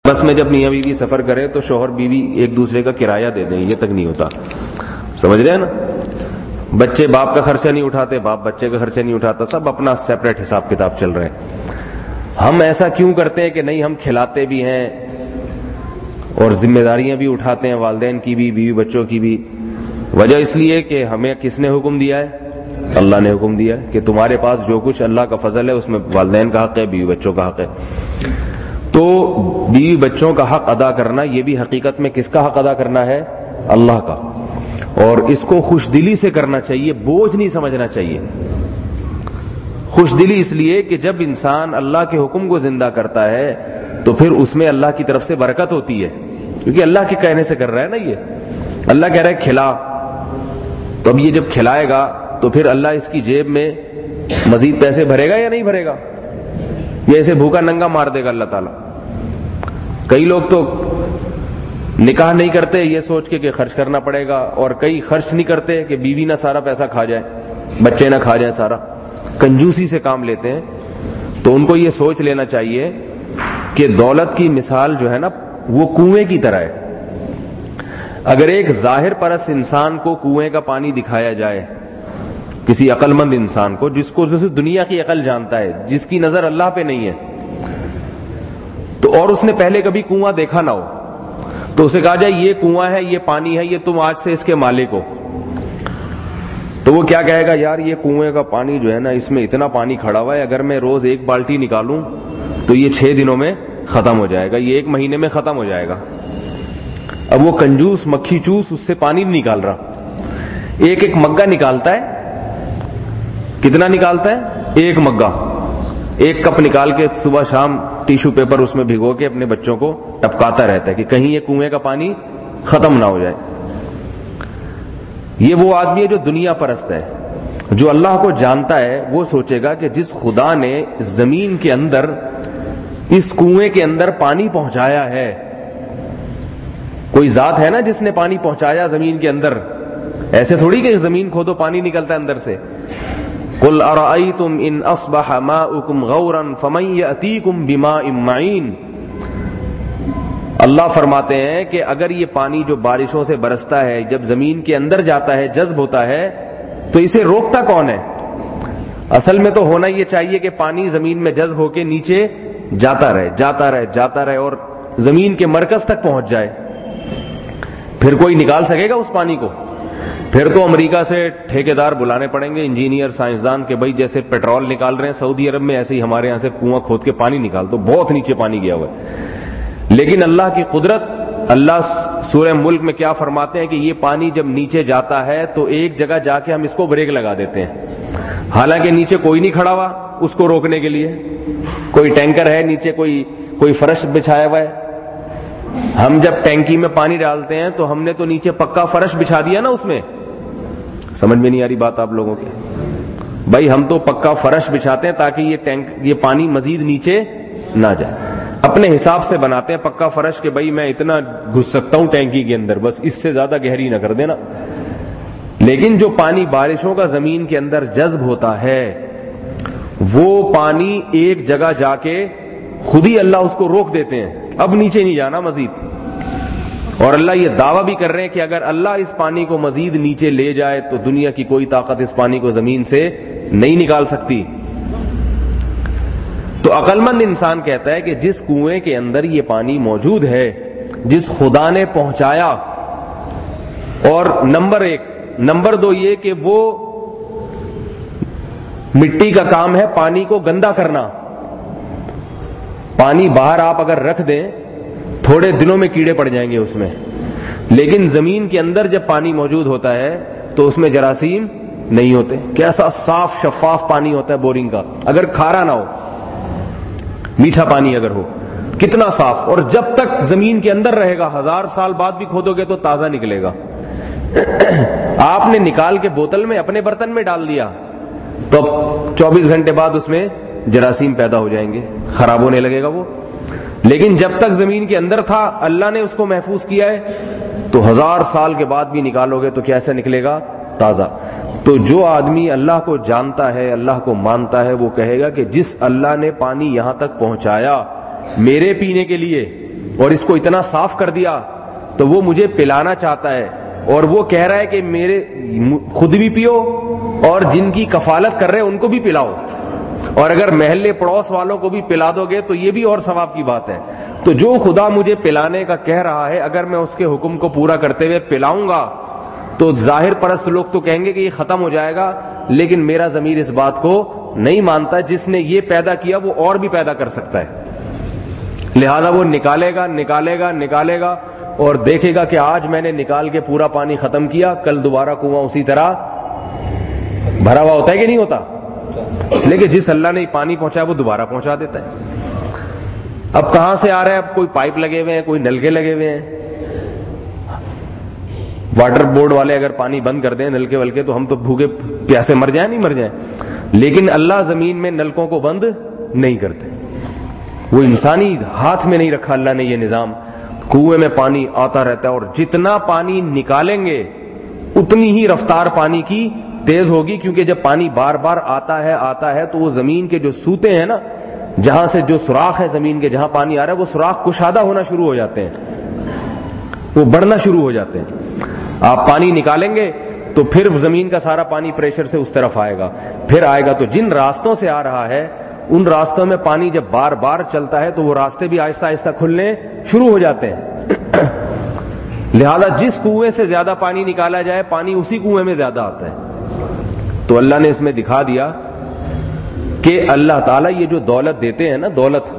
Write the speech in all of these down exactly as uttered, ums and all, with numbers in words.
بس میں جب میاں بیوی سفر کرے تو شوہر بیوی ایک دوسرے کا کرایہ دے دیں, یہ تک نہیں ہوتا. سمجھ رہے ہیں نا؟ بچے باپ کا خرچہ نہیں اٹھاتے, باپ بچے کا خرچہ نہیں اٹھاتا, سب اپنا سیپریٹ حساب کتاب چل رہے ہیں. ہم ایسا کیوں کرتے ہیں کہ نہیں, ہم کھلاتے بھی ہیں اور ذمہ داریاں بھی اٹھاتے ہیں, والدین کی بھی, بیوی بچوں کی بھی. وجہ اس لیے کہ ہمیں کس نے حکم دیا ہے؟ اللہ نے حکم دیا کہ تمہارے پاس جو کچھ اللہ کا فضل ہے اس میں والدین کا حق ہے, بیوی بچوں کا حق ہے. تو بیوی بچوں کا حق ادا کرنا یہ بھی حقیقت میں کس کا حق ادا کرنا ہے؟ اللہ کا. اور اس کو خوش دلی سے کرنا چاہیے, بوجھ نہیں سمجھنا چاہیے. خوش دلی اس لیے کہ جب انسان اللہ کے حکم کو زندہ کرتا ہے تو پھر اس میں اللہ کی طرف سے برکت ہوتی ہے, کیونکہ اللہ کے کہنے سے کر رہا ہے نا. یہ اللہ کہہ رہا ہے کھلا, تو اب یہ جب کھلائے گا تو پھر اللہ اس کی جیب میں مزید پیسے بھرے گا یا نہیں بھرے گا؟ یہ ایسے بھوکا ننگا مار دے گا اللہ تعالیٰ. کئی لوگ تو نکاح نہیں کرتے یہ سوچ کے کہ خرچ کرنا پڑے گا, اور کئی خرچ نہیں کرتے کہ بیوی نہ سارا پیسہ کھا جائے, بچے نہ کھا جائیں سارا, کنجوسی سے کام لیتے ہیں. تو ان کو یہ سوچ لینا چاہیے کہ دولت کی مثال جو ہے نا وہ کنویں کی طرح ہے. اگر ایک ظاہر پرست انسان کو کنویں کا پانی دکھایا جائے, کسی عقل مند انسان کو جس کو جس دنیا کی عقل جانتا ہے, جس کی نظر اللہ پہ نہیں ہے, تو اور اس نے پہلے کبھی کنواں دیکھا نہ ہو, تو اسے کہا جائے یہ کنواں ہے, یہ پانی ہے, یہ تم آج سے اس کے مالک ہو, تو وہ کیا کہے گا؟ یار یہ کنویں کا پانی جو ہے نا اس میں اتنا پانی کھڑا ہوا ہے, اگر میں روز ایک بالٹی نکالوں تو یہ چھ دنوں میں ختم ہو جائے گا, یہ ایک مہینے میں ختم ہو جائے گا. اب وہ کنجوس مکھی چوس اس سے پانی نہیں نکال رہا, ایک ایک مگا نکالتا ہے. کتنا نکالتا ہے؟ ایک مگا, ایک کپ نکال کے صبح شام ٹیشو پیپر اس میں بھگو کے اپنے بچوں کو ٹپکاتا رہتا ہے کہ کہیں یہ کنویں کا پانی ختم نہ ہو جائے. یہ وہ آدمی ہے جو دنیا پرست ہے. جو اللہ کو جانتا ہے وہ سوچے گا کہ جس خدا نے زمین کے اندر اس کنویں کے اندر پانی پہنچایا ہے, کوئی ذات ہے نا جس نے پانی پہنچایا زمین کے اندر, ایسے تھوڑی کہ زمین کھودو پانی نکلتا ہے اندر سے. قل ارأيتم ان اصبح ماؤكم غورا فمن يأتيكم بماء معين. اللہ فرماتے ہیں کہ اگر یہ پانی جو بارشوں سے برستا ہے جب زمین کے اندر جاتا ہے, جذب ہوتا ہے, تو اسے روکتا کون ہے؟ اصل میں تو ہونا یہ چاہیے کہ پانی زمین میں جذب ہو کے نیچے جاتا رہے جاتا رہے جاتا رہے اور زمین کے مرکز تک پہنچ جائے. پھر کوئی نکال سکے گا اس پانی کو؟ پھر تو امریکہ سے ٹھیکیدار بلانے پڑیں گے, انجینئر سائنسدان کے بھائی جیسے پیٹرول نکال رہے ہیں سعودی عرب میں, ایسے ہی ہمارے یہاں سے کنواں کھود کے پانی نکال دو, بہت نیچے پانی گیا ہوا ہے. لیکن اللہ کی قدرت, اللہ سورہ ملک میں کیا فرماتے ہیں کہ یہ پانی جب نیچے جاتا ہے تو ایک جگہ جا کے ہم اس کو بریک لگا دیتے ہیں, حالانکہ نیچے کوئی نہیں کھڑا ہوا اس کو روکنے کے لیے, کوئی ٹینکر ہے نیچے, کوئی کوئی فرش بچھایا ہوا ہے. ہم جب ٹینکی میں پانی ڈالتے ہیں تو ہم نے تو نیچے پکا فرش بچھا دیا نا اس میں. سمجھ میں نہیں آ رہی بات آپ لوگوں کی؟ بھائی ہم تو پکا فرش بچھاتے ہیں تاکہ یہ ٹینک یہ پانی مزید نیچے نہ جائے. اپنے حساب سے بناتے ہیں پکا فرش کہ بھائی میں اتنا گھس سکتا ہوں ٹینکی کے اندر, بس اس سے زیادہ گہری نہ کر دینا. لیکن جو پانی بارشوں کا زمین کے اندر جذب ہوتا ہے وہ پانی ایک جگہ جا کے خود ہی اللہ اس کو روک دیتے ہیں, اب نیچے نہیں جانا مزید. اور اللہ یہ دعویٰ بھی کر رہے ہیں کہ اگر اللہ اس پانی کو مزید نیچے لے جائے تو دنیا کی کوئی طاقت اس پانی کو زمین سے نہیں نکال سکتی. تو عقل مند انسان کہتا ہے کہ جس کنویں کے اندر یہ پانی موجود ہے, جس خدا نے پہنچایا, اور نمبر ایک, نمبر دو یہ کہ وہ مٹی کا کام ہے پانی کو گندا کرنا. پانی باہر آپ اگر رکھ دیں تھوڑے دنوں میں کیڑے پڑ جائیں گے اس میں, لیکن زمین کے اندر جب پانی موجود ہوتا ہے تو اس میں جراثیم نہیں ہوتے. کیسا صاف شفاف پانی ہوتا ہے بورنگ کا, اگر کھارا نہ ہو, میٹھا پانی اگر ہو, کتنا صاف. اور جب تک زمین کے اندر رہے گا, ہزار سال بعد بھی کھودو گے تو تازہ نکلے گا. آپ نے نکال کے بوتل میں اپنے برتن میں ڈال دیا تو اب چوبیس گھنٹے بعد اس میں جراثیم پیدا ہو جائیں گے, خراب ہونے لگے گا وہ. لیکن جب تک زمین کے اندر تھا اللہ نے اس کو محفوظ کیا ہے, تو ہزار سال کے بعد بھی نکالو گے تو کیسے نکلے گا؟ تازہ. تو جو آدمی اللہ کو جانتا ہے, اللہ کو مانتا ہے, وہ کہے گا کہ جس اللہ نے پانی یہاں تک پہنچایا میرے پینے کے لیے, اور اس کو اتنا صاف کر دیا تو وہ مجھے پلانا چاہتا ہے، اور وہ کہہ رہا ہے کہ میرے خود بھی پیو اور جن کی کفالت کر رہے ہیں ان کو بھی پلاؤ، اور اگر محلے پڑوس والوں کو بھی پلا دو گے تو یہ بھی اور ثواب کی بات ہے۔ تو جو خدا مجھے پلانے کا کہہ رہا ہے، اگر میں اس کے حکم کو پورا کرتے ہوئے پلاؤں گا تو ظاہر پرست لوگ تو کہیں گے کہ یہ ختم ہو جائے گا، لیکن میرا ضمیر اس بات کو نہیں مانتا، جس نے یہ پیدا کیا وہ اور بھی پیدا کر سکتا ہے، لہذا وہ نکالے گا نکالے گا نکالے گا اور دیکھے گا کہ آج میں نے نکال کے پورا پانی ختم کیا، کل دوبارہ کنواں اسی طرح بھرا ہوا ہوتا ہے کہ نہیں ہوتا؟ اس لیے کہ جس اللہ نے پانی پہنچایا وہ دوبارہ پہنچا دیتا ہے۔ اب کہاں سے آ رہا ہے؟ اب کوئی پائپ لگے ہوئے ہیں، کوئی نلکے لگے ہوئے ہیں، واٹر بورڈ والے اگر پانی بند کر دیں نلکے ولکے تو ہم تو بھوکے پیاسے مر جائیں نہیں مر جائیں، لیکن اللہ زمین میں نلکوں کو بند نہیں کرتے، وہ انسانی ہاتھ میں نہیں رکھا اللہ نے یہ نظام، کنویں میں پانی آتا رہتا ہے، اور جتنا پانی نکالیں گے اتنی ہی رفتار پانی کی تیز ہوگی، کیونکہ جب پانی بار بار آتا ہے آتا ہے تو وہ زمین کے جو سوتے ہیں نا، جہاں سے جو سوراخ ہے زمین کے جہاں پانی آ رہا ہے وہ سوراخ کشادہ ہونا شروع ہو جاتے ہیں، وہ بڑھنا شروع ہو جاتے ہیں۔ آپ پانی نکالیں گے تو پھر زمین کا سارا پانی پریشر سے اس طرف آئے گا، پھر آئے گا، تو جن راستوں سے آ رہا ہے ان راستوں میں پانی جب بار بار چلتا ہے تو وہ راستے بھی آہستہ آہستہ کھلنے شروع ہو جاتے ہیں۔ لہذا جس کنویں سے زیادہ پانی نکالا جائے پانی اسی کنویں میں زیادہ آتا ہے۔ تو اللہ نے اس میں دکھا دیا کہ اللہ تعالیٰ یہ جو دولت دیتے ہیں نا، دولت،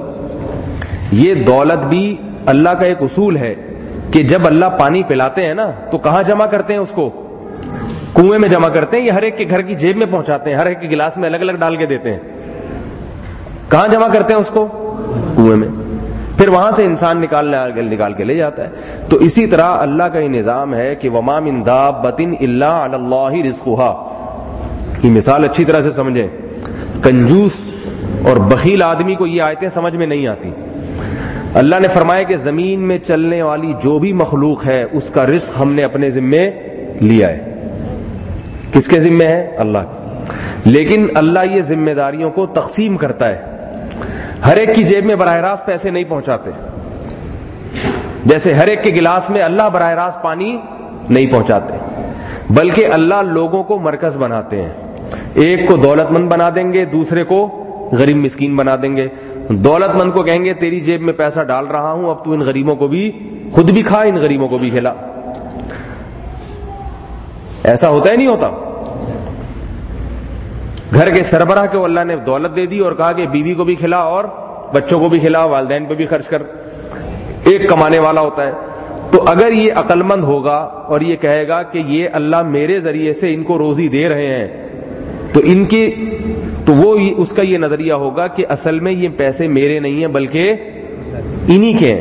یہ دولت بھی اللہ کا ایک اصول ہے کہ جب اللہ پانی پلاتے ہیں نا تو کہاں جمع کرتے ہیں اس کو؟ کنویں میں جمع کرتے ہیں، یا ہر ایک کے گھر کی جیب میں پہنچاتے ہیں، ہر ایک کے گلاس میں الگ الگ ڈال کے دیتے ہیں؟ کہاں جمع کرتے ہیں اس کو؟ کنویں میں، پھر وہاں سے انسان نکال نکال کے لے جاتا ہے۔ تو اسی طرح اللہ کا یہ نظام ہے کہ وما من دابۃ الا علی اللہ رزقها، یہ مثال اچھی طرح سے سمجھیں، کنجوس اور بخیل آدمی کو یہ آیتیں سمجھ میں نہیں آتی۔ اللہ نے فرمایا کہ زمین میں چلنے والی جو بھی مخلوق ہے اس کا رزق ہم نے اپنے ذمے لیا ہے۔ کس کے ذمے ہے؟ اللہ کے، لیکن اللہ یہ ذمہ داریوں کو تقسیم کرتا ہے، ہر ایک کی جیب میں براہ راست پیسے نہیں پہنچاتے، جیسے ہر ایک کے گلاس میں اللہ براہ راست پانی نہیں پہنچاتے، بلکہ اللہ لوگوں کو مرکز بناتے ہیں، ایک کو دولت مند بنا دیں گے، دوسرے کو غریب مسکین بنا دیں گے۔ دولت مند کو کہیں گے تیری جیب میں پیسہ ڈال رہا ہوں، اب تو ان غریبوں کو بھی خود بھی کھا، ان غریبوں کو بھی کھلا۔ ایسا ہوتا ہے نہیں ہوتا؟ گھر کے سربراہ کو اللہ نے دولت دے دی اور کہا کہ بیوی کو بھی کھلا اور بچوں کو بھی کھلا، والدین پہ بھی خرچ کر، ایک کمانے والا ہوتا ہے۔ تو اگر یہ عقل مند ہوگا اور یہ کہے گا کہ یہ اللہ میرے ذریعے سے ان کو روزی دے رہے ہیں، تو ان کی تو وہ اس کا یہ نظریہ ہوگا کہ اصل میں یہ پیسے میرے نہیں ہیں بلکہ انہی کے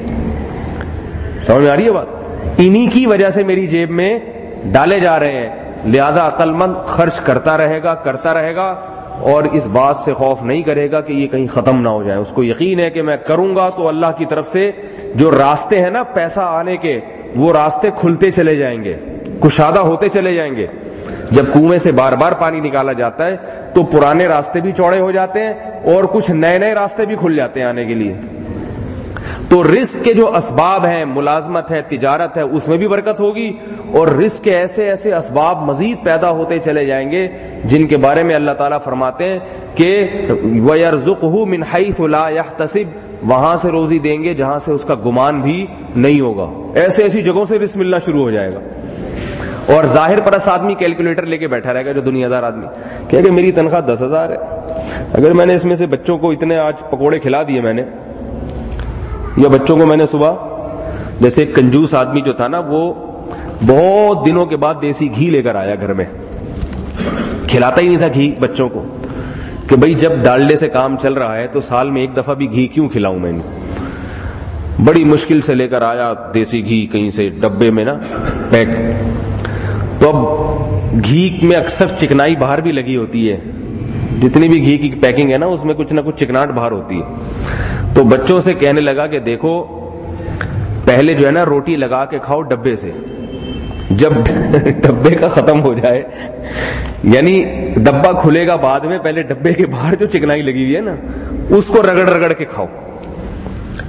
ہیں۔ سمجھ میں آ رہی ہے بات؟ انہی کی وجہ سے میری جیب میں ڈالے جا رہے ہیں، لہذا عقل مند خرچ کرتا رہے گا کرتا رہے گا اور اس بات سے خوف نہیں کرے گا کہ یہ کہیں ختم نہ ہو جائے۔ اس کو یقین ہے کہ میں کروں گا تو اللہ کی طرف سے جو راستے ہیں نا پیسہ آنے کے، وہ راستے کھلتے چلے جائیں گے، کشادہ ہوتے چلے جائیں گے۔ جب کنویں سے بار بار پانی نکالا جاتا ہے تو پرانے راستے بھی چوڑے ہو جاتے ہیں اور کچھ نئے نئے راستے بھی کھل جاتے ہیں آنے کے لیے۔ تو رزق کے جو اسباب ہیں، ملازمت ہے، تجارت ہے، اس میں بھی برکت ہوگی، اور رزق کے ایسے ایسے اسباب مزید پیدا ہوتے چلے جائیں گے جن کے بارے میں اللہ تعالیٰ فرماتے ہیں کہ وَيَرْزُقْهُ مِنْ حَيْثُ لَا يَحْتَسِبْ، وہاں سے روزی دیں گے جہاں سے اس کا گمان بھی نہیں ہوگا۔ ایسے ایسی جگہوں سے رزق ملنا شروع ہو جائے گا، اور ظاہر پرست آدمی کیلکولیٹر لے کے بیٹھا رہے گا، جو دنیا دار آدمی کہ کہ میری تنخواہ دس ہزار ہے، اگر میں نے اس میں سے بچوں کو اتنے آج پکوڑے کھلا دیے میں نے، یا بچوں کو میں نے صبح، جیسے ایک کنجوس آدمی جو تھا نا وہ بہت دنوں کے بعد دیسی گھی لے کر آیا گھر میں، کھلاتا ہی نہیں تھا گھی بچوں کو، کہ بھئی جب ڈالڈے سے کام چل رہا ہے تو سال میں ایک دفعہ بھی گھی کیوں کھلاؤں میں نے۔ بڑی مشکل سے لے کر آیا دیسی گھی کہیں سے ڈبے میں نا پیک، تو اب گھی میں اکثر چکنائی باہر بھی لگی ہوتی ہے، جتنی بھی گھی کی پیکنگ ہے نا اس میں کچھ نہ کچھ چکناٹ باہر ہوتی ہے۔ تو بچوں سے کہنے لگا کہ دیکھو پہلے جو ہے نا روٹی لگا کے کھاؤ ڈبے سے، جب ڈبے کا ختم ہو جائے، یعنی ڈبہ کھلے گا بعد میں، پہلے ڈبے کے باہر جو چکنائی لگی ہوئی ہے نا اس کو رگڑ رگڑ کے کھاؤ۔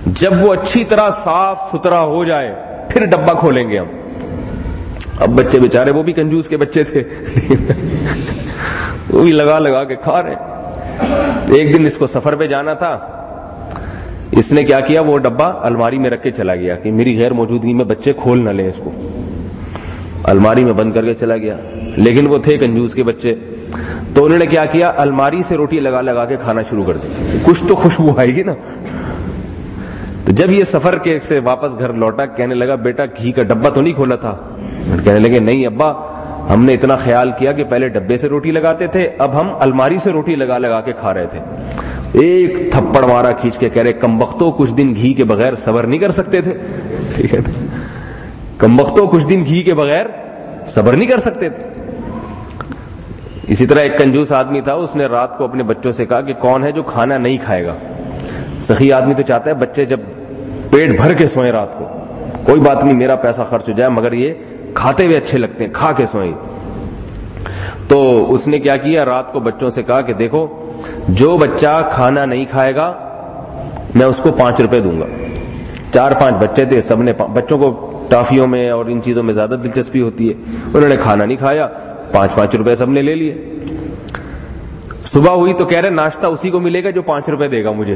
جب وہ اچھی طرح صاف ستھرا ہو جائے پھر ڈبہ کھولیں گے ہم. اب بچے بیچارے وہ بھی کنجوس کے بچے تھے وہ بھی لگا لگا کے کھا رہے. ایک دن اس کو سفر پہ جانا تھا, اس نے کیا کیا, وہ ڈبہ الماری میں رکھ کے چلا گیا کہ میری غیر موجودگی میں بچے کھول نہ لیں اس کو. الماری میں بند کر کے چلا گیا, لیکن وہ تھے کنجوس کے بچے, تو انہوں نے کیا کیا, الماری سے روٹی لگا لگا کے کھانا شروع کر دی. کچھ تو خوشبو آئے گی نا. تو جب یہ سفر کے سے واپس گھر لوٹا, کہنے لگا بیٹا گھی کا ڈبہ تو نہیں کھولا تھا؟ کہنے لگے نہیں ابا, ہم نے اتنا خیال کیا کہ پہلے ڈبے سے روٹی لگاتے تھے, اب ہم الماری سے روٹی لگا لگا کے کھا رہے تھے. ایک تھپڑ مارا کھینچ کے, کہہ رہے کمبختوں کچھ دن گھی کے بغیر صبر نہیں کر سکتے تھے. ٹھیک ہے, کمبختوں کچھ دن گھی کے بغیر صبر نہیں کر سکتے تھے. اسی طرح ایک کنجوس آدمی تھا, اس نے رات کو اپنے بچوں سے کہا کہ کون ہے جو کھانا نہیں کھائے گا. سخی آدمی تو چاہتا ہے بچے جب پیٹ بھر کے سوئیں رات کو, کوئی بات نہیں میرا پیسہ خرچ ہو جائے مگر یہ کھاتے ہوئے اچھے لگتے ہیں, کھا کے سوئیں. تو اس نے کیا کیا, رات کو بچوں سے کہا کہ دیکھو جو بچہ کھانا نہیں کھائے گا میں اس کو پانچ روپے دوں گا. چار پانچ بچے تھے, سب نے, بچوں کو ٹافیوں میں اور ان چیزوں میں زیادہ دلچسپی ہوتی ہے, انہوں نے کھانا نہیں کھایا, پانچ پانچ روپے سب نے لے لیے. صبح ہوئی تو کہہ رہے ناشتہ اسی کو ملے گا جو پانچ روپے دے گا مجھے.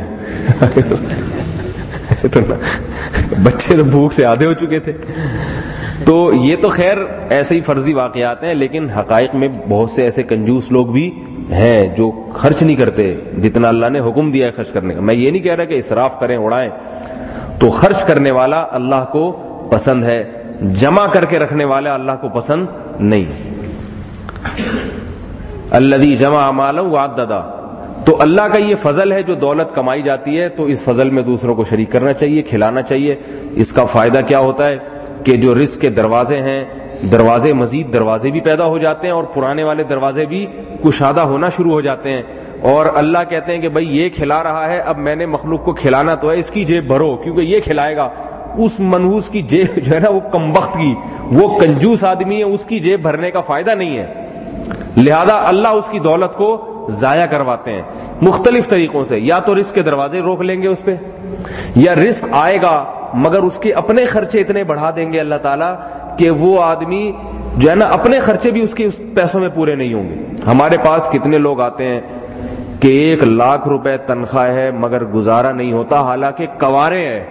تو بچے تو بھوک سے آدھے ہو چکے تھے. تو یہ تو خیر ایسے ہی فرضی واقعات ہیں, لیکن حقائق میں بہت سے ایسے کنجوس لوگ بھی ہیں جو خرچ نہیں کرتے جتنا اللہ نے حکم دیا ہے خرچ کرنے کا. میں یہ نہیں کہہ رہا کہ اسراف کریں, اڑائیں, تو خرچ کرنے والا اللہ کو پسند ہے, جمع کر کے رکھنے والا اللہ کو پسند نہیں. الذی جمع مالا وعددا, تو اللہ کا یہ فضل ہے جو دولت کمائی جاتی ہے تو اس فضل میں دوسروں کو شریک کرنا چاہیے, کھلانا چاہیے. اس کا فائدہ کیا ہوتا ہے کہ جو رزق کے دروازے ہیں, دروازے مزید دروازے بھی پیدا ہو جاتے ہیں اور پرانے والے دروازے بھی کشادہ ہونا شروع ہو جاتے ہیں. اور اللہ کہتے ہیں کہ بھائی یہ کھلا رہا ہے, اب میں نے مخلوق کو کھلانا تو ہے, اس کی جیب بھرو کیونکہ یہ کھلائے گا. اس منحوس کی جیب جو ہے نا, وہ کمبخت کی, وہ کنجوس آدمی ہے, اس کی جیب بھرنے کا فائدہ نہیں ہے, لہذا اللہ اس کی دولت کو ضائع کرواتے ہیں مختلف طریقوں سے. یا تو رزق کے دروازے روک لیں گے اس پہ, یا رزق آئے گا مگر اس کے اپنے خرچے اتنے بڑھا دیں گے اللہ تعالیٰ کہ وہ آدمی جو ہے نا اپنے خرچے بھی اس کے اس پیسوں میں پورے نہیں ہوں گے. ہمارے پاس کتنے لوگ آتے ہیں کہ ایک لاکھ روپے تنخواہ ہے مگر گزارا نہیں ہوتا, حالانکہ کوارے ہیں.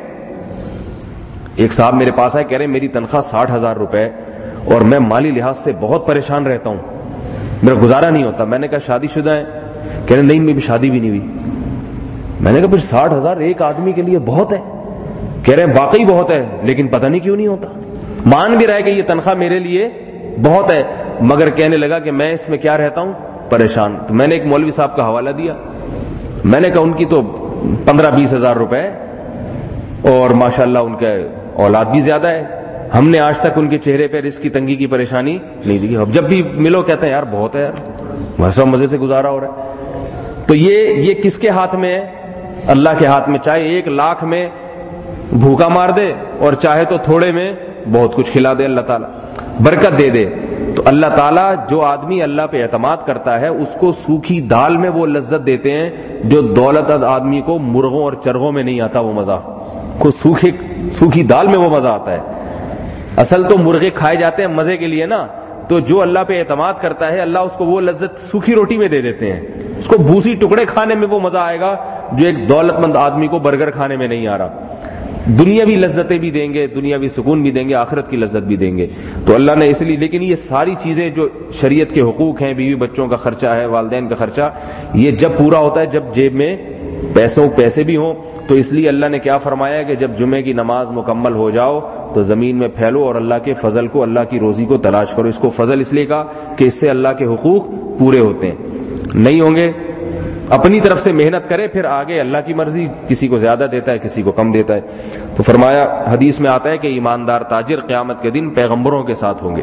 ایک صاحب میرے پاس آئے, کہہ رہے میری تنخواہ ساٹھ ہزار روپے اور میں مالی لحاظ سے بہت پریشان رہتا ہوں, میرا گزارا نہیں ہوتا. میں نے کہا شادی شدہ ہیں؟ کہہ رہے نہیں میری شادی بھی نہیں ہوئی. میں نے کہا پھر ساٹھ ہزار ایک آدمی کے لیے بہت ہے؟ کہہ رہے واقعی بہت ہے, لیکن پتہ نہیں کیوں نہیں ہوتا. مان بھی رہے کہ یہ تنخواہ میرے لیے بہت ہے, مگر کہنے لگا کہ میں اس میں کیا رہتا ہوں, پریشان. تو میں نے ایک مولوی صاحب کا حوالہ دیا, میں نے کہا ان کی تو پندرہ بیس ہزار روپے اور ماشاءاللہ ان کے اولاد بھی زیادہ ہے, ہم نے آج تک ان کے چہرے پہ رزق کی تنگی کی پریشانی نہیں دی. اب جب بھی ملو کہتے ہیں یار بہت ہے یار, ویسا مزے سے گزارا ہو رہا ہے. تو یہ یہ کس کے ہاتھ میں ہے؟ اللہ کے ہاتھ میں. چاہے ایک لاکھ میں بھوکا مار دے اور چاہے تو تھوڑے میں بہت کچھ کھلا دے, اللہ تعالیٰ برکت دے دے. تو اللہ تعالیٰ جو آدمی اللہ پہ اعتماد کرتا ہے اس کو سوکھی دال میں وہ لذت دیتے ہیں جو دولت آدمی کو مرغوں اور چرغوں میں نہیں آتا وہ مزہ, کو سوکھی سوکھی دال میں وہ مزہ آتا ہے. اصل تو مرغے کھائے جاتے ہیں مزے کے لیے نا, تو جو اللہ پہ اعتماد کرتا ہے اللہ اس کو وہ لذت سوکھی روٹی میں دے دیتے ہیں. اس کو بھوسی ٹکڑے کھانے میں وہ مزہ آئے گا جو ایک دولت مند آدمی کو برگر کھانے میں نہیں آ رہا. دنیاوی لذتیں بھی دیں گے, دنیاوی سکون بھی دیں گے, آخرت کی لذت بھی دیں گے. تو اللہ نے اس لیے, لیکن یہ ساری چیزیں جو شریعت کے حقوق ہیں, بیوی بچوں کا خرچہ ہے, والدین کا خرچہ, یہ جب پورا ہوتا ہے جب جیب میں پیسوں پیسے بھی ہوں. تو اس لیے اللہ نے کیا فرمایا کہ جب جمعے کی نماز مکمل ہو جاؤ تو زمین میں پھیلو اور اللہ کے فضل کو, اللہ کی روزی کو تلاش کرو. اس کو فضل اس لیے کہا کہ اس سے اللہ کے حقوق پورے ہوتے ہیں. نہیں ہوں گے اپنی طرف سے محنت کرے, پھر آگے اللہ کی مرضی, کسی کو زیادہ دیتا ہے کسی کو کم دیتا ہے. تو فرمایا حدیث میں آتا ہے کہ ایماندار تاجر قیامت کے دن پیغمبروں کے ساتھ ہوں گے.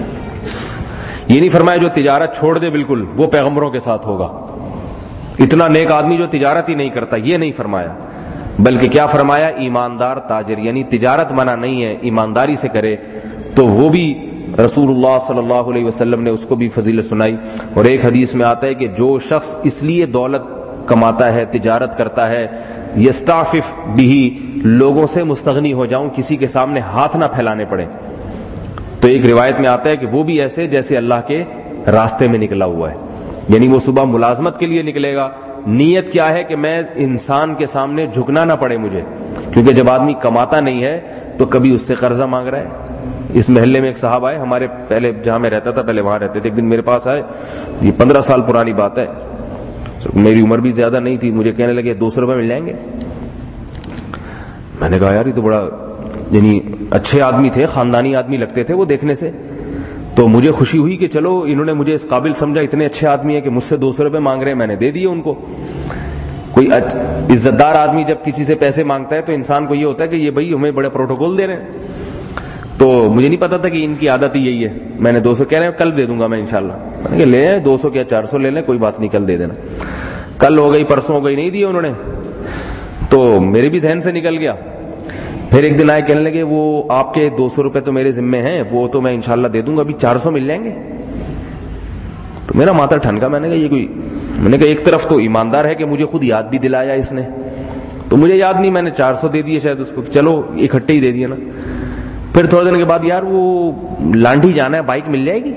یہ نہیں فرمایا جو تجارت چھوڑ دے بالکل وہ پیغمبروں کے ساتھ ہوگا, اتنا نیک آدمی جو تجارت ہی نہیں کرتا, یہ نہیں فرمایا. بلکہ کیا فرمایا, ایماندار تاجر, یعنی تجارت منع نہیں ہے, ایمانداری سے کرے تو وہ بھی رسول اللہ صلی اللہ علیہ وسلم نے اس کو بھی فضیلت سنائی. اور ایک حدیث میں آتا ہے کہ جو شخص اس لیے دولت کماتا ہے, تجارت کرتا ہے یستعفف بھی، لوگوں سے مستغنی ہو جاؤں، کسی کے سامنے ہاتھ نہ پھیلانے پڑے. تو ایک روایت میں آتا ہے کہ وہ بھی ایسے جیسے اللہ کے راستے میں نکلا ہوا ہے، یعنی وہ صبح ملازمت کے لیے نکلے گا، نیت کیا ہے کہ میں انسان کے سامنے جھکنا نہ پڑے مجھے، کیونکہ جب آدمی کماتا نہیں ہے تو کبھی اس سے قرضہ مانگ رہا ہے. اس محلے میں ایک صاحب آئے ہمارے، پہلے جہاں میں رہتا تھا پہلے وہاں رہتے تھے، ایک دن میرے پاس آئے، یہ پندرہ سال پرانی بات ہے، میری عمر بھی زیادہ نہیں تھی، مجھے کہنے لگے دو سو روپے مل جائیں گے. میں نے کہا یار یہ تو بڑا یعنی اچھے آدمی تھے، خاندانی آدمی لگتے تھے وہ دیکھنے سے، تو مجھے خوشی ہوئی کہ چلو انہوں نے مجھے اس قابل سمجھا، اتنے اچھے آدمی ہیں کہ مجھ سے دو سو روپے مانگ رہے ہیں، میں نے دے دیے ان کو. کوئی عزت دار آدمی جب کسی سے پیسے مانگتا ہے تو انسان کو یہ ہوتا ہے کہ یہ بھائی ہمیں بڑے پروٹوکول دے رہے ہیں. تو مجھے نہیں پتا تھا کہ ان کی عادت ہی یہی ہے. میں نے دو سو کہہ رہے ہیں کل دے دوں گا میں انشاءاللہ. میں نے کہا لے آئے دو سو کیا چار سو لے لیں، کوئی بات نہیں کل دے دینا. کل ہو گئی، پرسوں ہو گئی، نہیں دیے انہوں نے، تو میرے بھی ذہن سے نکل گیا. پھر ایک دن آئے کہنے لگے وہ آپ کے دو سو روپے تو میرے ذمے ہیں، وہ تو میں انشاءاللہ دے دوں گا، ابھی چار سو مل جائیں گے. تو میرا ماتھا ٹھنکا. میں نے کہا یہ کوئی، میں نے کہا ایک طرف تو ایماندار ہے کہ مجھے خود یاد بھی دلایا اس نے، تو مجھے یاد نہیں، میں نے چار سو دے دیے شاید اس کو، چلو اکٹھے ہی دے دیے نا. پھر تھوڑے دن کے بعد یار وہ لانڈھی جانا ہے، بائک مل جائے گی؟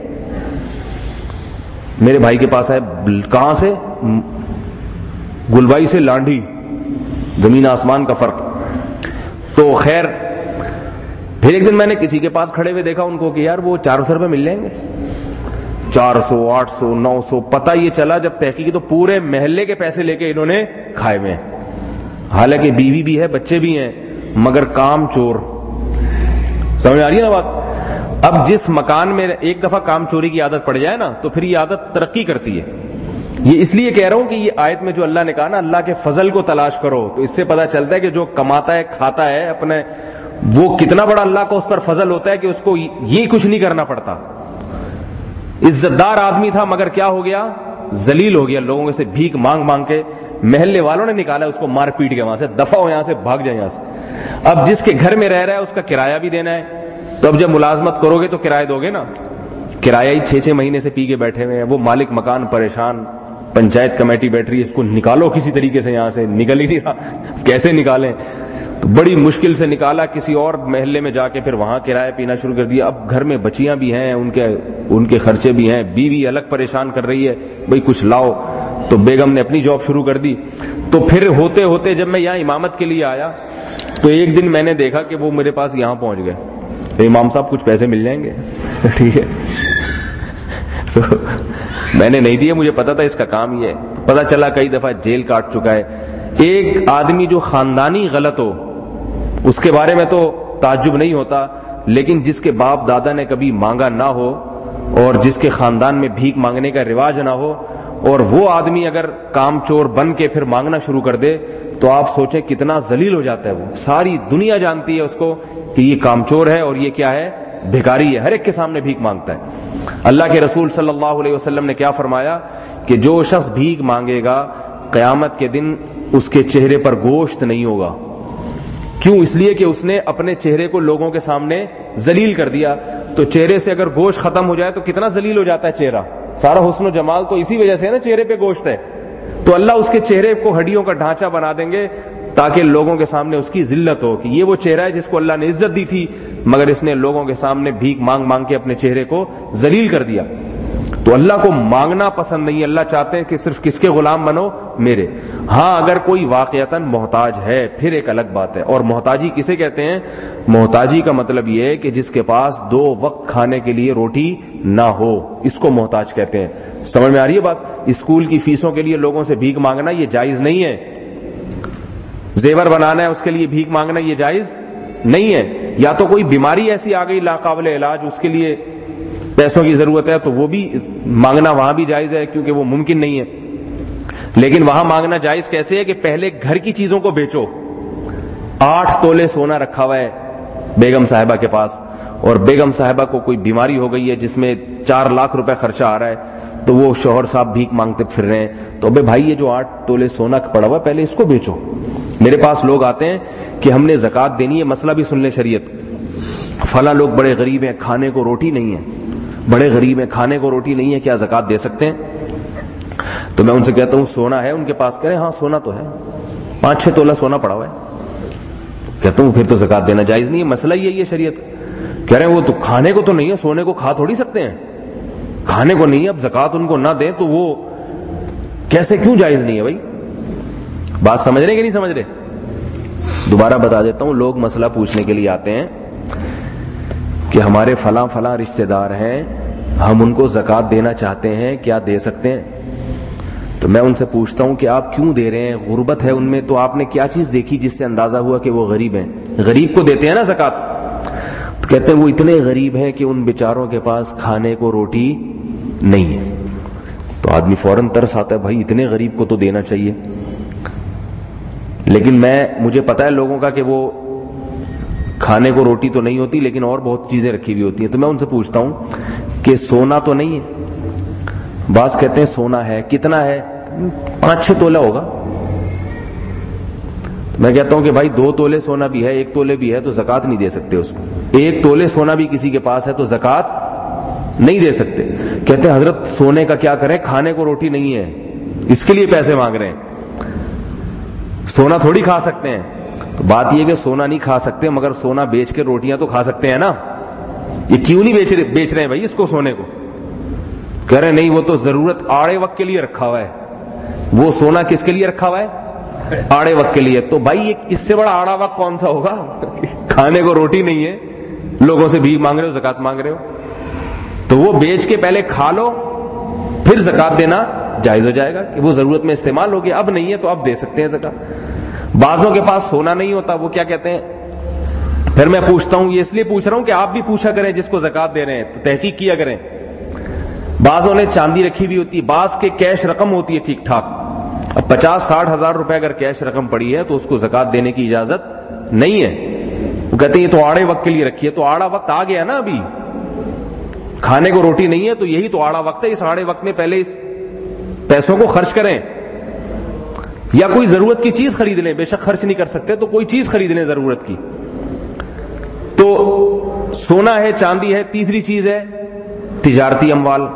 میرے بھائی کے پاس آئے، کہاں سے؟ گلبائی سے لانڈھی، زمین آسمان کا فرق. تو خیر پھر ایک دن میں نے کسی کے پاس کھڑے ہوئے دیکھا ان کو کہ یار وہ چار سو روپے مل جائیں گے. چار سو، آٹھ سو، نو سو، پتہ یہ چلا جب تحقیق تو پورے محلے کے پیسے لے کے انہوں نے کھائے ہوئے ہیں. حالانکہ بیوی بھی ہے، بچے بھی ہیں، مگر کام چور. سمجھ آ رہی ہے نا بات؟ اب جس مکان میں ایک دفعہ کام چوری کی عادت پڑ جائے نا تو پھر یہ عادت ترقی کرتی ہے. یہ اس لیے کہہ رہا ہوں کہ یہ آیت میں جو اللہ نے کہا نا اللہ کے فضل کو تلاش کرو، تو اس سے پتہ چلتا ہے کہ جو کماتا ہے کھاتا ہے اپنے، وہ کتنا بڑا اللہ کا اس پر فضل ہوتا ہے کہ اس کو یہ کچھ نہیں کرنا پڑتا. عزت دار آدمی تھا مگر کیا ہو گیا؟ ذلیل ہو گیا. لوگوں سے بھیک مانگ مانگ کے محلے والوں نے نکالا اس کو، مار پیٹ کے وہاں سے، دفع ہو یہاں سے، بھاگ جائے یہاں سے. اب جس کے گھر میں رہ رہا ہے اس کا کرایہ بھی دینا ہے، تو اب جب ملازمت کرو گے تو کرایہ دو گے نا. کرایہ ہی چھ چھ مہینے سے پی کے بیٹھے ہوئے ہیں، وہ مالک مکان پریشان، پنچایت کمیٹی بیٹھ رہی ہے اس کو نکالو کسی طریقے سے یہاں سے، نکل ہی نہیں رہا، کیسے نکالیں؟ تو بڑی مشکل سے نکالا، کسی اور محلے میں جا کے پھر وہاں کرایہ پینا شروع کر دیا. اب گھر میں بچیاں بھی ہیں، ان کے ان کے خرچے بھی ہیں، بیوی الگ پریشان کر رہی ہے بھئی کچھ لاؤ. تو بیگم نے اپنی جاب شروع کر دی. تو پھر ہوتے ہوتے جب میں یہاں امامت کے لیے آیا تو ایک دن میں نے دیکھا کہ وہ میرے پاس یہاں پہنچ گئے، امام صاحب کچھ پیسے مل جائیں گے. ٹھیک ہے، تو میں نے نہیں دیا، مجھے پتا تھا اس کا کام یہ ہے. پتا چلا کئی دفعہ جیل کاٹ چکا ہے. ایک آدمی جو خاندانی غلط ہو اس کے بارے میں تو تعجب نہیں ہوتا، لیکن جس کے باپ دادا نے کبھی مانگا نہ ہو اور جس کے خاندان میں بھیک مانگنے کا رواج نہ ہو، اور وہ آدمی اگر کام چور بن کے پھر مانگنا شروع کر دے تو آپ سوچیں کتنا ذلیل ہو جاتا ہے. وہ ساری دنیا جانتی ہے اس کو کہ یہ کام چور ہے اور یہ کیا ہے؟ بھیکاری ہے، ہر ایک کے سامنے بھیک مانگتا ہے. اللہ کے رسول صلی اللہ علیہ وسلم نے کیا فرمایا کہ جو شخص بھیک مانگے گا قیامت کے دن اس کے چہرے پر گوشت نہیں ہوگا. کیوں؟ اس لیے کہ اس نے اپنے چہرے کو لوگوں کے سامنے ذلیل کر دیا. تو چہرے سے اگر گوشت ختم ہو جائے تو کتنا ذلیل ہو جاتا ہے چہرہ. سارا حسن و جمال تو اسی وجہ سے ہے نا، چہرے پہ گوشت ہے. تو اللہ اس کے چہرے کو ہڈیوں کا ڈھانچہ بنا دیں گے تاکہ لوگوں کے سامنے اس کی ذلت ہو کہ یہ وہ چہرہ ہے جس کو اللہ نے عزت دی تھی، مگر اس نے لوگوں کے سامنے بھیک مانگ مانگ کے اپنے چہرے کو ذلیل کر دیا. تو اللہ کو مانگنا پسند نہیں. اللہ چاہتے ہیں کہ صرف کس کے غلام بنو؟ میرے. ہاں اگر کوئی واقعتاً محتاج ہے پھر ایک الگ بات ہے. اور محتاجی کسے کہتے ہیں؟ محتاجی کا مطلب یہ ہے کہ جس کے پاس دو وقت کھانے کے لیے روٹی نہ ہو، اس کو محتاج کہتے ہیں. سمجھ میں آ رہی ہے بات؟ اسکول کی فیسوں کے لیے لوگوں سے بھیک مانگنا یہ جائز نہیں ہے. زیور بنانا ہے اس کے لیے بھیک مانگنا یہ جائز نہیں ہے. یا تو کوئی بیماری ایسی آ گئی لاقابل علاج، اس کے لیے پیسوں کی ضرورت ہے تو وہ بھی مانگنا وہاں بھی جائز ہے کیونکہ وہ ممکن نہیں ہے. لیکن وہاں مانگنا جائز کیسے ہے کہ پہلے گھر کی چیزوں کو بیچو. آٹھ تولے سونا رکھا ہوا ہے بیگم صاحبہ کے پاس، اور بیگم صاحبہ کو کوئی بیماری ہو گئی ہے جس میں چار لاکھ روپے خرچہ آ رہا ہے، تو وہ شوہر صاحب بھیک مانگتے پھر رہے ہیں. تو بے بھائی یہ جو آٹھ تولے سونا پڑا ہوا پہلے اس کو بیچو. میرے پاس لوگ آتے ہیں کہ ہم نے زکوٰۃ دینی ہے، مسئلہ بھی سن لیں شریعت. فلاں لوگ بڑے غریب ہیں، کھانے کو روٹی نہیں ہے، بڑے غریب ہیں، کھانے کو روٹی نہیں ہے، کیا زکوٰۃ دے سکتے ہیں؟ تو میں ان سے کہتا ہوں سونا ہے ان کے پاس؟ کہہ رہے ہاں سونا تو ہے. پانچ چھ تولہ سونا پڑا ہوا ہے. کہتا ہوں پھر تو زکات دینا جائز نہیں ہے. مسئلہ یہی ہے شریعت. کہہ رہے ہیں وہ تو کھانے کو تو نہیں ہے, سونے کو کھا تھوڑی سکتے ہیں, کھانے کو نہیں ہے, اب زکات ان کو نہ دیں تو وہ کیسے, کیوں جائز نہیں ہے بھائی؟ بات سمجھ رہے ہیں کہ نہیں سمجھ رہے؟ دوبارہ بتا دیتا ہوں. لوگ مسئلہ پوچھنے کے لیے آتے ہیں کہ ہمارے فلاں فلاں رشتہ دار ہیں, ہم ان کو زکات دینا چاہتے ہیں, کیا دے سکتے ہیں؟ تو میں ان سے پوچھتا ہوں کہ آپ کیوں دے رہے ہیں؟ غربت ہے ان میں, تو آپ نے کیا چیز دیکھی جس سے اندازہ ہوا کہ وہ غریب ہیں؟ غریب کو دیتے ہیں نا زکات. تو کہتے ہیں وہ اتنے غریب ہیں کہ ان بیچاروں کے پاس کھانے کو روٹی نہیں ہے. تو آدمی فوراً ترس آتا ہے, بھائی اتنے غریب کو تو دینا چاہیے. لیکن میں مجھے پتا ہے لوگوں کا کہ وہ کھانے کو روٹی تو نہیں ہوتی لیکن اور بہت چیزیں رکھی ہوئی ہوتی ہیں. تو میں ان سے پوچھتا ہوں کہ سونا تو نہیں ہے؟ بعض کہتے ہیں سونا ہے. کتنا ہے؟ پانچ چھ تولہ ہوگا. میں کہتا ہوں کہ بھائی دو تولے سونا بھی ہے, ایک تولے بھی ہے, تو زکات نہیں دے سکتے اس کو. ایک تولے سونا بھی کسی کے پاس ہے تو زکات نہیں دے سکتے. کہتے ہیں حضرت سونے کا کیا کریں, کھانے کو روٹی نہیں ہے, اس کے لیے پیسے مانگ رہے ہیں, سونا تھوڑی کھا سکتے ہیں. تو بات یہ کہ سونا نہیں کھا سکتے مگر سونا بیچ کے روٹیاں تو کھا سکتے ہیں نا. یہ کیوں نہیں بیچ رہے بیچ رہے ہیں بھائی اس کو, سونے کو؟ کہہ رہے نہیں وہ تو ضرورت آڑے وقت کے لیے رکھا ہوا ہے. وہ سونا کس کے لیے رکھا ہوا ہے؟ آڑے وقت کے لیے. تو بھائی اس سے بڑا آڑا وقت کون سا ہوگا؟ کھانے کو روٹی نہیں ہے, لوگوں سے بھیک مانگ رہے ہو, زکات مانگ رہے ہو. تو وہ بیچ کے پہلے کھا لو, پھر زکات دینا جائز ہو جائے گا کہ وہ ضرورت میں استعمال ہو گیا. اب نہیں ہے تو اب دے سکتے ہیں زکات. بعضوں کے پاس سونا نہیں ہوتا, وہ کیا کہتے ہیں؟ پھر میں پوچھتا ہوں, یہ اس لیے پوچھ رہا ہوں کہ آپ بھی پوچھا کریں جس کو زکات دے رہے ہیں, تو تحقیق کیا کریں. بعضوں نے چاندی رکھی ہوئی ہوتی ہے, بعض کے کیش رقم ہوتی ہے ٹھیک ٹھاک. اب پچاس ساٹھ ہزار روپے اگر کیش رقم پڑی ہے تو اس کو زکات دینے کی اجازت نہیں ہے. وہ کہتے ہیں یہ تو آڑے وقت کے لیے رکھی ہے. تو آڑا وقت آ گیا نا, ابھی کھانے کو روٹی نہیں ہے تو یہی تو آڑا وقت ہے. اس آڑے وقت میں پہلے اس پیسوں کو خرچ کریں, یا کوئی ضرورت کی چیز خرید لیں. بے شک خرچ نہیں کر سکتے تو کوئی چیز خرید لیں ضرورت کی. تو سونا ہے, چاندی ہے. تیسری چیز ہے تجارتی اموال,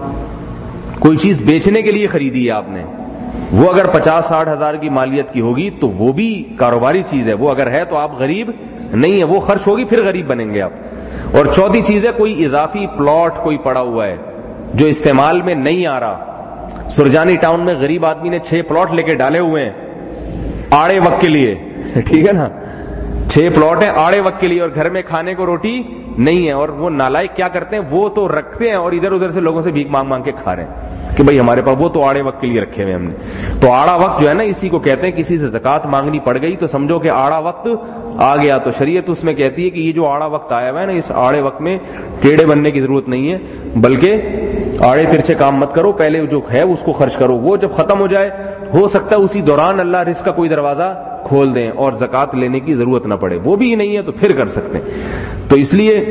کوئی چیز بیچنے کے لیے خریدی ہے آپ نے, وہ اگر پچاس ساٹھ ہزار کی مالیت کی ہوگی تو وہ بھی کاروباری چیز ہے. وہ اگر ہے تو آپ غریب نہیں ہے, وہ خرچ ہوگی پھر غریب بنیں گے آپ. اور چوتھی چیز ہے کوئی اضافی پلاٹ کوئی پڑا ہوا ہے جو استعمال میں نہیں آ رہا. سرجانی ٹاؤن میں غریب آدمی نے چھ پلاٹ لے کے ڈالے ہوئے ہیں آڑے وقت کے لیے, ٹھیک ہے نا, چھ پلاٹ ہیں آڑے وقت کے لیے, اور گھر میں کھانے کو روٹی نہیں ہے. اور وہ نالائق کیا کرتے ہیں, وہ تو رکھتے ہیں اور ادھر ادھر سے لوگوں سے بھیک مانگ مانگ کے کھا رہے ہیں کہ بھائی ہمارے پاس, وہ تو آڑے وقت کے لیے رکھے ہوئے ہم نے. تو آڑا وقت جو ہے نا, اسی کو کہتے ہیں کسی سے زکات مانگنی پڑ گئی تو سمجھو کہ آڑا وقت آ گیا. تو شریعت اس میں کہتی ہے کہ یہ جو آڑا وقت آیا ہوا ہے نا, اس آڑے وقت میں ٹیڑے بننے کی ضرورت نہیں ہے, بلکہ آڑے ترچے کام مت کرو, پہلے جو ہے اس کو خرچ کرو. وہ جب ختم ہو جائے, ہو سکتا ہے اسی دوران اللہ رزق کا کوئی دروازہ کھول دیں اور زکات لینے کی ضرورت نہ پڑے. وہ بھی نہیں ہے تو پھر کر سکتے ہیں. تو اس لیے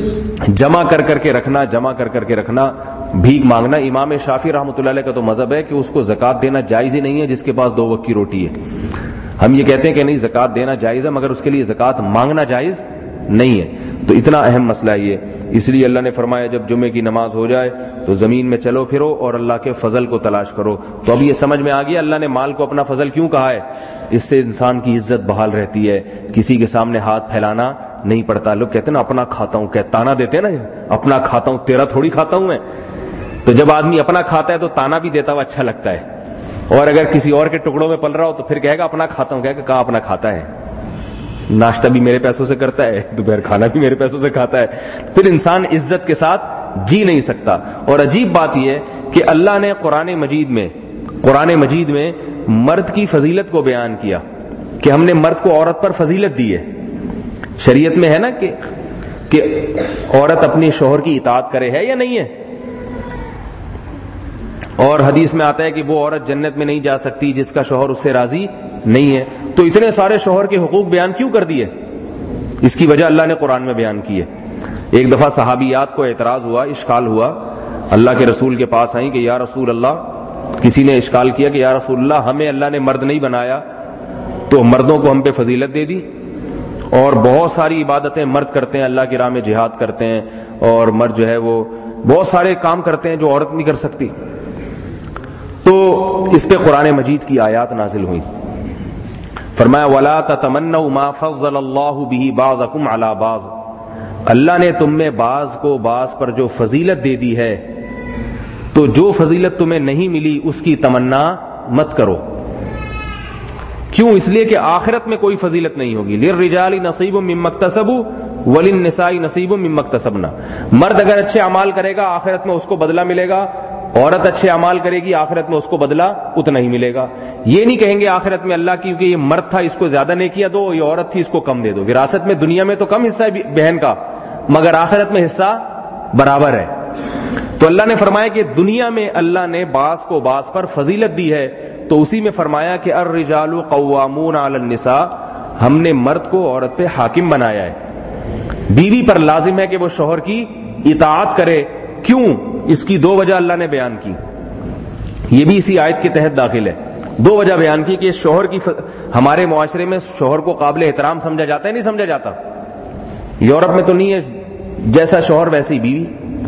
جمع کر کر کے رکھنا, جمع کر کر کے رکھنا, بھیک مانگنا. امام شافعی رحمۃ اللہ علیہ کا تو مذہب ہے کہ اس کو زکات دینا جائز ہی نہیں ہے جس کے پاس دو وقت کی روٹی ہے. ہم یہ کہتے ہیں کہ نہیں زکات دینا جائز ہے مگر اس کے لیے زکات مانگنا جائز نہیں ہے. تو اتنا اہم مسئلہ ہے یہ. اس لیے اللہ نے فرمایا جب جمعے کی نماز ہو جائے تو زمین میں چلو پھرو اور اللہ کے فضل کو تلاش کرو. تو اب یہ سمجھ میں آ گیا اللہ نے مال کو اپنا فضل کیوں کہا ہے. اس سے انسان کی عزت بحال رہتی ہے, کسی کے سامنے ہاتھ پھیلانا نہیں پڑتا. لوگ کہتے ہیں نا اپنا کھاتا ہوں, کہ تانا دیتے ہیں نا, اپنا کھاتا ہوں, تیرا تھوڑی کھاتا ہوں میں. تو جب آدمی اپنا کھاتا ہے تو تانا بھی دیتا ہوا اچھا لگتا ہے, اور اگر کسی اور کے ٹکڑوں میں پل رہا ہو تو پھر کہے گا اپنا کھاتا ہوں. کہے گا کہاں اپنا کھاتا ہے, ناشتہ بھی میرے پیسوں سے کرتا ہے, دوپہر کھانا بھی میرے پیسوں سے کھاتا ہے. پھر انسان عزت کے ساتھ جی نہیں سکتا. اور عجیب بات یہ کہ اللہ نے قرآن مجید میں قرآن مجید میں مرد کی فضیلت کو بیان کیا کہ ہم نے مرد کو عورت پر فضیلت دی ہے. شریعت میں ہے نا کہ کہ عورت اپنے شوہر کی اطاعت کرے, ہے یا نہیں ہے؟ اور حدیث میں آتا ہے کہ وہ عورت جنت میں نہیں جا سکتی جس کا شوہر اس سے راضی نہیں ہے. تو اتنے سارے شوہر کے حقوق بیان کیوں کر دیے؟ اس کی وجہ اللہ نے قرآن میں بیان کی ہے. ایک دفعہ صحابیات کو اعتراض ہوا, اشکال ہوا, اللہ کے رسول کے پاس آئیں کہ یا رسول اللہ, کسی نے اشکال کیا کہ یا رسول اللہ ہمیں اللہ نے مرد نہیں بنایا تو مردوں کو ہم پہ فضیلت دے دی, اور بہت ساری عبادتیں مرد کرتے ہیں, اللہ کی راہ میں جہاد کرتے ہیں, اور مرد جو ہے وہ بہت سارے کام کرتے ہیں جو عورت نہیں کر سکتی. تو اس پہ قرآن مجید کی آیات نازل ہوئی. فرمایا ولا تتمنوا ما فضل اللہ بہ بعضکم علی بعض، اللہ نے تم میں بعض کو بعض پر جو فضیلت دے دی ہے تو جو فضیلت تمہیں نہیں ملی اس کی تمنا مت کرو. کیوں؟ اس لیے کہ آخرت میں کوئی فضیلت نہیں ہوگی. للرجال نصیب مما اکتسبوا وللنساء نصیب مما اکتسبن. مرد اگر اچھے اعمال کرے گا آخرت میں اس کو بدلہ ملے گا، عورت اچھے اعمال کرے گی آخرت میں اس کو بدلہ اتنا ہی ملے گا. یہ نہیں کہیں گے آخرت میں اللہ کیونکہ یہ مرد تھا اس کو زیادہ نیکیاں دو، یہ عورت تھی اس کو کم دے دو. وراثت میں دنیا میں تو کم حصہ ہے بہن کا، مگر آخرت میں حصہ برابر ہے. تو اللہ نے فرمایا کہ دنیا میں اللہ نے بعض کو بعض پر فضیلت دی ہے، تو اسی میں فرمایا کہ الرجال قوامون علی النساء، ہم نے مرد کو عورت پہ حاکم بنایا ہے. بیوی پر لازم ہے کہ وہ شوہر کی اطاعت کرے. کیوں؟ اس کی دو وجہ اللہ نے بیان کی، یہ بھی اسی آیت کے تحت داخل ہے. دو وجہ بیان کی کہ شوہر کی ف... ہمارے معاشرے میں شوہر کو قابل احترام سمجھا جاتا ہے، نہیں سمجھا جاتا. یورپ میں تو نہیں ہے، جیسا شوہر ویسی بیوی.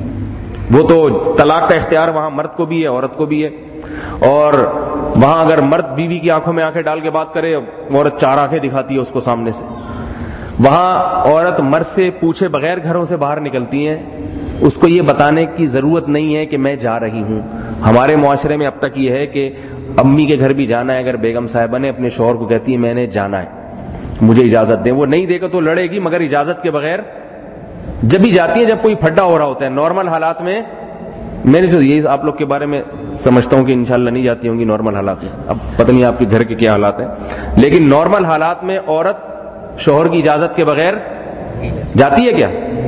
وہ تو طلاق کا اختیار وہاں مرد کو بھی ہے عورت کو بھی ہے، اور وہاں اگر مرد بیوی کی آنکھوں میں آنکھیں ڈال کے بات کرے عورت چار آنکھیں دکھاتی ہے اس کو سامنے سے. وہاں عورت مرد سے پوچھے بغیر گھروں سے باہر نکلتی ہیں، اس کو یہ بتانے کی ضرورت نہیں ہے کہ میں جا رہی ہوں. ہمارے معاشرے میں اب تک یہ ہے کہ امی کے گھر بھی جانا ہے، اگر بیگم صاحبہ نے اپنے شوہر کو کہتی ہے میں نے جانا ہے مجھے اجازت دیں، وہ نہیں دے گا تو لڑے گی مگر اجازت کے بغیر جب بھی جاتی ہے جب کوئی پھڈا ہو رہا ہوتا ہے. نارمل حالات میں میں نے جو یہ آپ لوگ کے بارے میں سمجھتا ہوں کہ انشاءاللہ نہیں جاتی ہوں گی نارمل حالات میں، اب پتہ نہیں آپ کے گھر کے کیا حالات ہیں، لیکن نارمل حالات میں عورت شوہر کی اجازت کے بغیر جاتی ہے کیا؟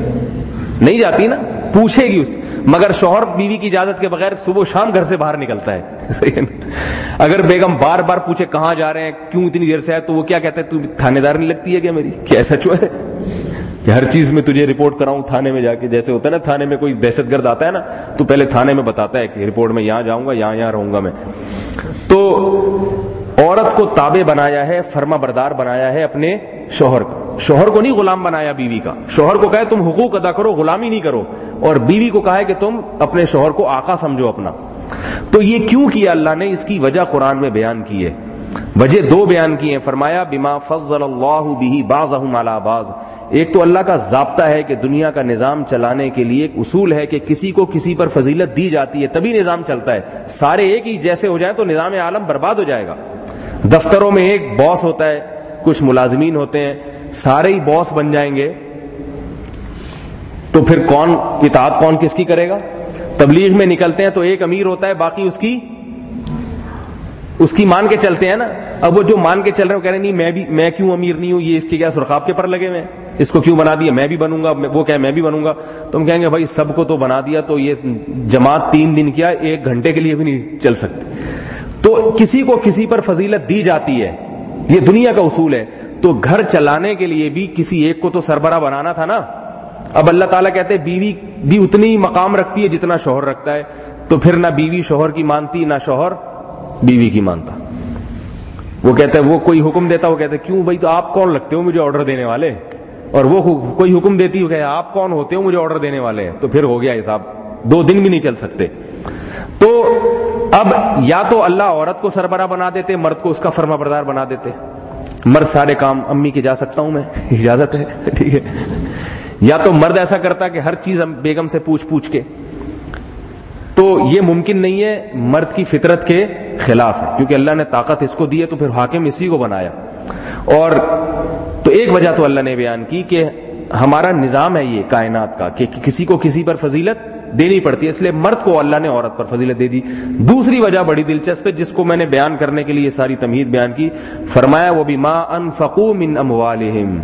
نہیں جاتی نا، پوچھے گی اس. مگر شوہر بیوی کی اجازت کے بغیر صبح شام گھر سے باہر نکلتا ہے. اگر بیگم بار بار پوچھے کہاں جا رہے ہیں کیوں اتنی دیر سے آئے، تو وہ کیا کہتے ہیں تو تھانے دار نہیں لگتی ہے کیا میری؟ کیا سچ ہے کہ ہر چیز میں تجھے رپورٹ کراؤں تھانے میں جا کے؟ جیسے ہوتا ہے نا تھانے میں کوئی دہشت گرد آتا ہے نا تو پہلے تھانے میں بتاتا ہے کہ رپورٹ میں یہاں جاؤں گا یہاں یہاں رہوں گا میں. تو عورت کو تابع بنایا ہے، فرما بردار بنایا ہے اپنے شوہر کا. شوہر کو نہیں غلام بنایا بیوی کا. شوہر کو کہا ہے تم حقوق ادا کرو غلامی نہیں کرو، اور بیوی کو کہا ہے کہ تم اپنے شوہر کو آقا سمجھو اپنا. تو یہ کیوں کیا اللہ نے؟ اس کی وجہ قرآن میں بیان کی ہے. وجہ دو بیان کی ہیں. فرمایا بما فضل اللہ بہ بعضهم علی بعض. ایک تو اللہ کا ضابطہ ہے کہ دنیا کا نظام چلانے کے لیے ایک اصول ہے کہ کسی کو کسی پر فضیلت دی جاتی ہے تبھی نظام چلتا ہے. سارے ایک ہی جیسے ہو جائیں تو نظام عالم برباد ہو جائے گا. دفتروں میں ایک باس ہوتا ہے، کچھ ملازمین ہوتے ہیں، سارے ہی باس بن جائیں گے تو پھر کون اطاعت کون کس کی کرے گا؟ تبلیغ میں نکلتے ہیں تو ایک امیر ہوتا ہے، باقی اس کی اس کی مان کے چلتے ہیں نا. اب وہ جو مان کے چل رہے ہیں وہ کہہ رہے ہیں نہیں میں بھی میں کیوں امیر نہیں ہوں، یہ اس کے کیا سرخاب کے پر لگے ہوئے ہیں، اس کو کیوں بنا دیا میں بھی بنوں گا، وہ کہے میں بھی بنوں گا. تم کہیں گے بھائی سب کو تو بنا دیا تو یہ جماعت تین دن کیا ایک گھنٹے کے لیے بھی نہیں چل سکتی. تو کسی کو کسی پر فضیلت دی جاتی ہے، یہ دنیا کا اصول ہے. تو گھر چلانے کے لیے بھی کسی ایک کو تو سربراہ بنانا تھا نا. اب اللہ تعالیٰ کہتے ہیں بیوی بھی اتنی مقام رکھتی ہے جتنا شوہر رکھتا ہے، تو پھر نہ بیوی شوہر کی مانتی نہ شوہر بیوی کی مانتا. وہ کہتا ہے وہ کوئی حکم دیتا وہ کہتے کیوں بھائی تو آپ کون لگتے ہو مجھے آرڈر دینے والے، اور وہ کوئی حکم دیتی ہو کہ آپ کون ہوتے ہو مجھے آرڈر دینے والے. تو پھر ہو گیا حساب، دو دن بھی نہیں چل سکتے. تو اب یا تو اللہ عورت کو سربراہ بنا دیتے، مرد کو اس کا فرما بردار بنا دیتے. مرد سارے کام امی کے جا سکتا ہوں میں اجازت ہے ٹھیک ہے. یا تو مرد ایسا کرتا کہ ہر چیز بیگم سے پوچھ پوچھ کے. تو یہ ممکن نہیں ہے، مرد کی فطرت کے خلاف ہے، کیونکہ اللہ نے طاقت اس کو دی ہے تو پھر حاکم اسی کو بنایا. اور تو ایک وجہ تو اللہ نے بیان کی کہ ہمارا نظام ہے یہ کائنات کا کہ کسی کو کسی پر فضیلت دینی پڑتی ہے، اس لیے مرد کو اللہ نے عورت پر فضیلت دے دی. دوسری وجہ بڑی دلچسپ ہے جس کو میں نے بیان کرنے کے لیے ساری تمہید بیان کی. فرمایا وَبِمَا أَنفَقُوا مِنْ أَمْوَالِهِمْ.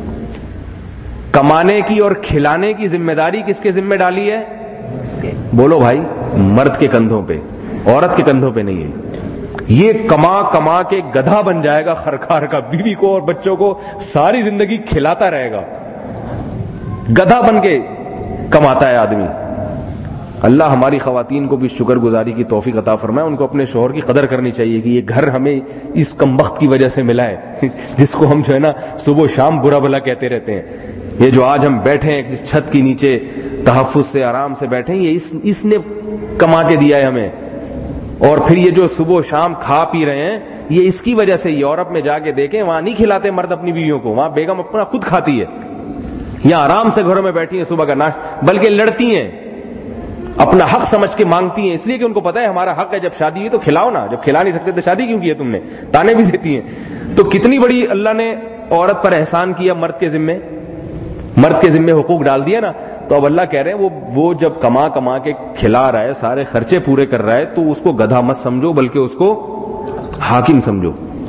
کمانے کی اور کھلانے کی ذمہ داری کس کے ذمہ ڈالی ہے؟ بولو بھائی، مرد کے کندھوں پہ، عورت کے کندھوں پہ نہیں ہے. یہ کما کما کے گدھا بن جائے گا خرخار کا، بیوی کو اور بچوں کو ساری زندگی کھلاتا رہے گا. گدھا بن کے کماتا ہے آدمی. اللہ ہماری خواتین کو بھی شکر گزاری کی توفیق عطا فرمائے. ان کو اپنے شوہر کی قدر کرنی چاہیے کہ یہ گھر ہمیں اس کمبخت کی وجہ سے ملا ہے جس کو ہم جو ہے نا صبح شام برا بھلا کہتے رہتے ہیں. یہ جو آج ہم بیٹھے ہیں اس چھت کے نیچے تحفظ سے آرام سے بیٹھے ہیں، یہ اس, اس نے کما کے دیا ہے ہمیں. اور پھر یہ جو صبح شام کھا پی رہے ہیں یہ اس کی وجہ سے. یورپ میں جا کے دیکھیں وہاں نہیں کھلاتے مرد اپنی بیویوں کو, وہاں بیگم اپنا خود کھاتی ہے. یہاں آرام سے گھروں میں بیٹھی ہیں صبح کا ناشتہ, بلکہ لڑتی ہیں, اپنا حق سمجھ کے مانگتی ہیں, اس لیے کہ ان کو پتا ہے ہمارا حق ہے, جب شادی ہوئی تو کھلاؤ نا, جب کھلا نہیں سکتے تو شادی کیوں کی ہے تم نے, تانے بھی دیتی ہیں. تو کتنی بڑی اللہ نے عورت پر احسان کیا, مرد کے ذمے مرد کے ذمے حقوق ڈال دیا نا. تو اب اللہ کہہ رہے ہیں وہ وہ جب کما کما کے کھلا رہا ہے, سارے خرچے پورے کر رہا ہے, تو اس کو گدھا مت سمجھو بلکہ اس کو حاکم سمجھو.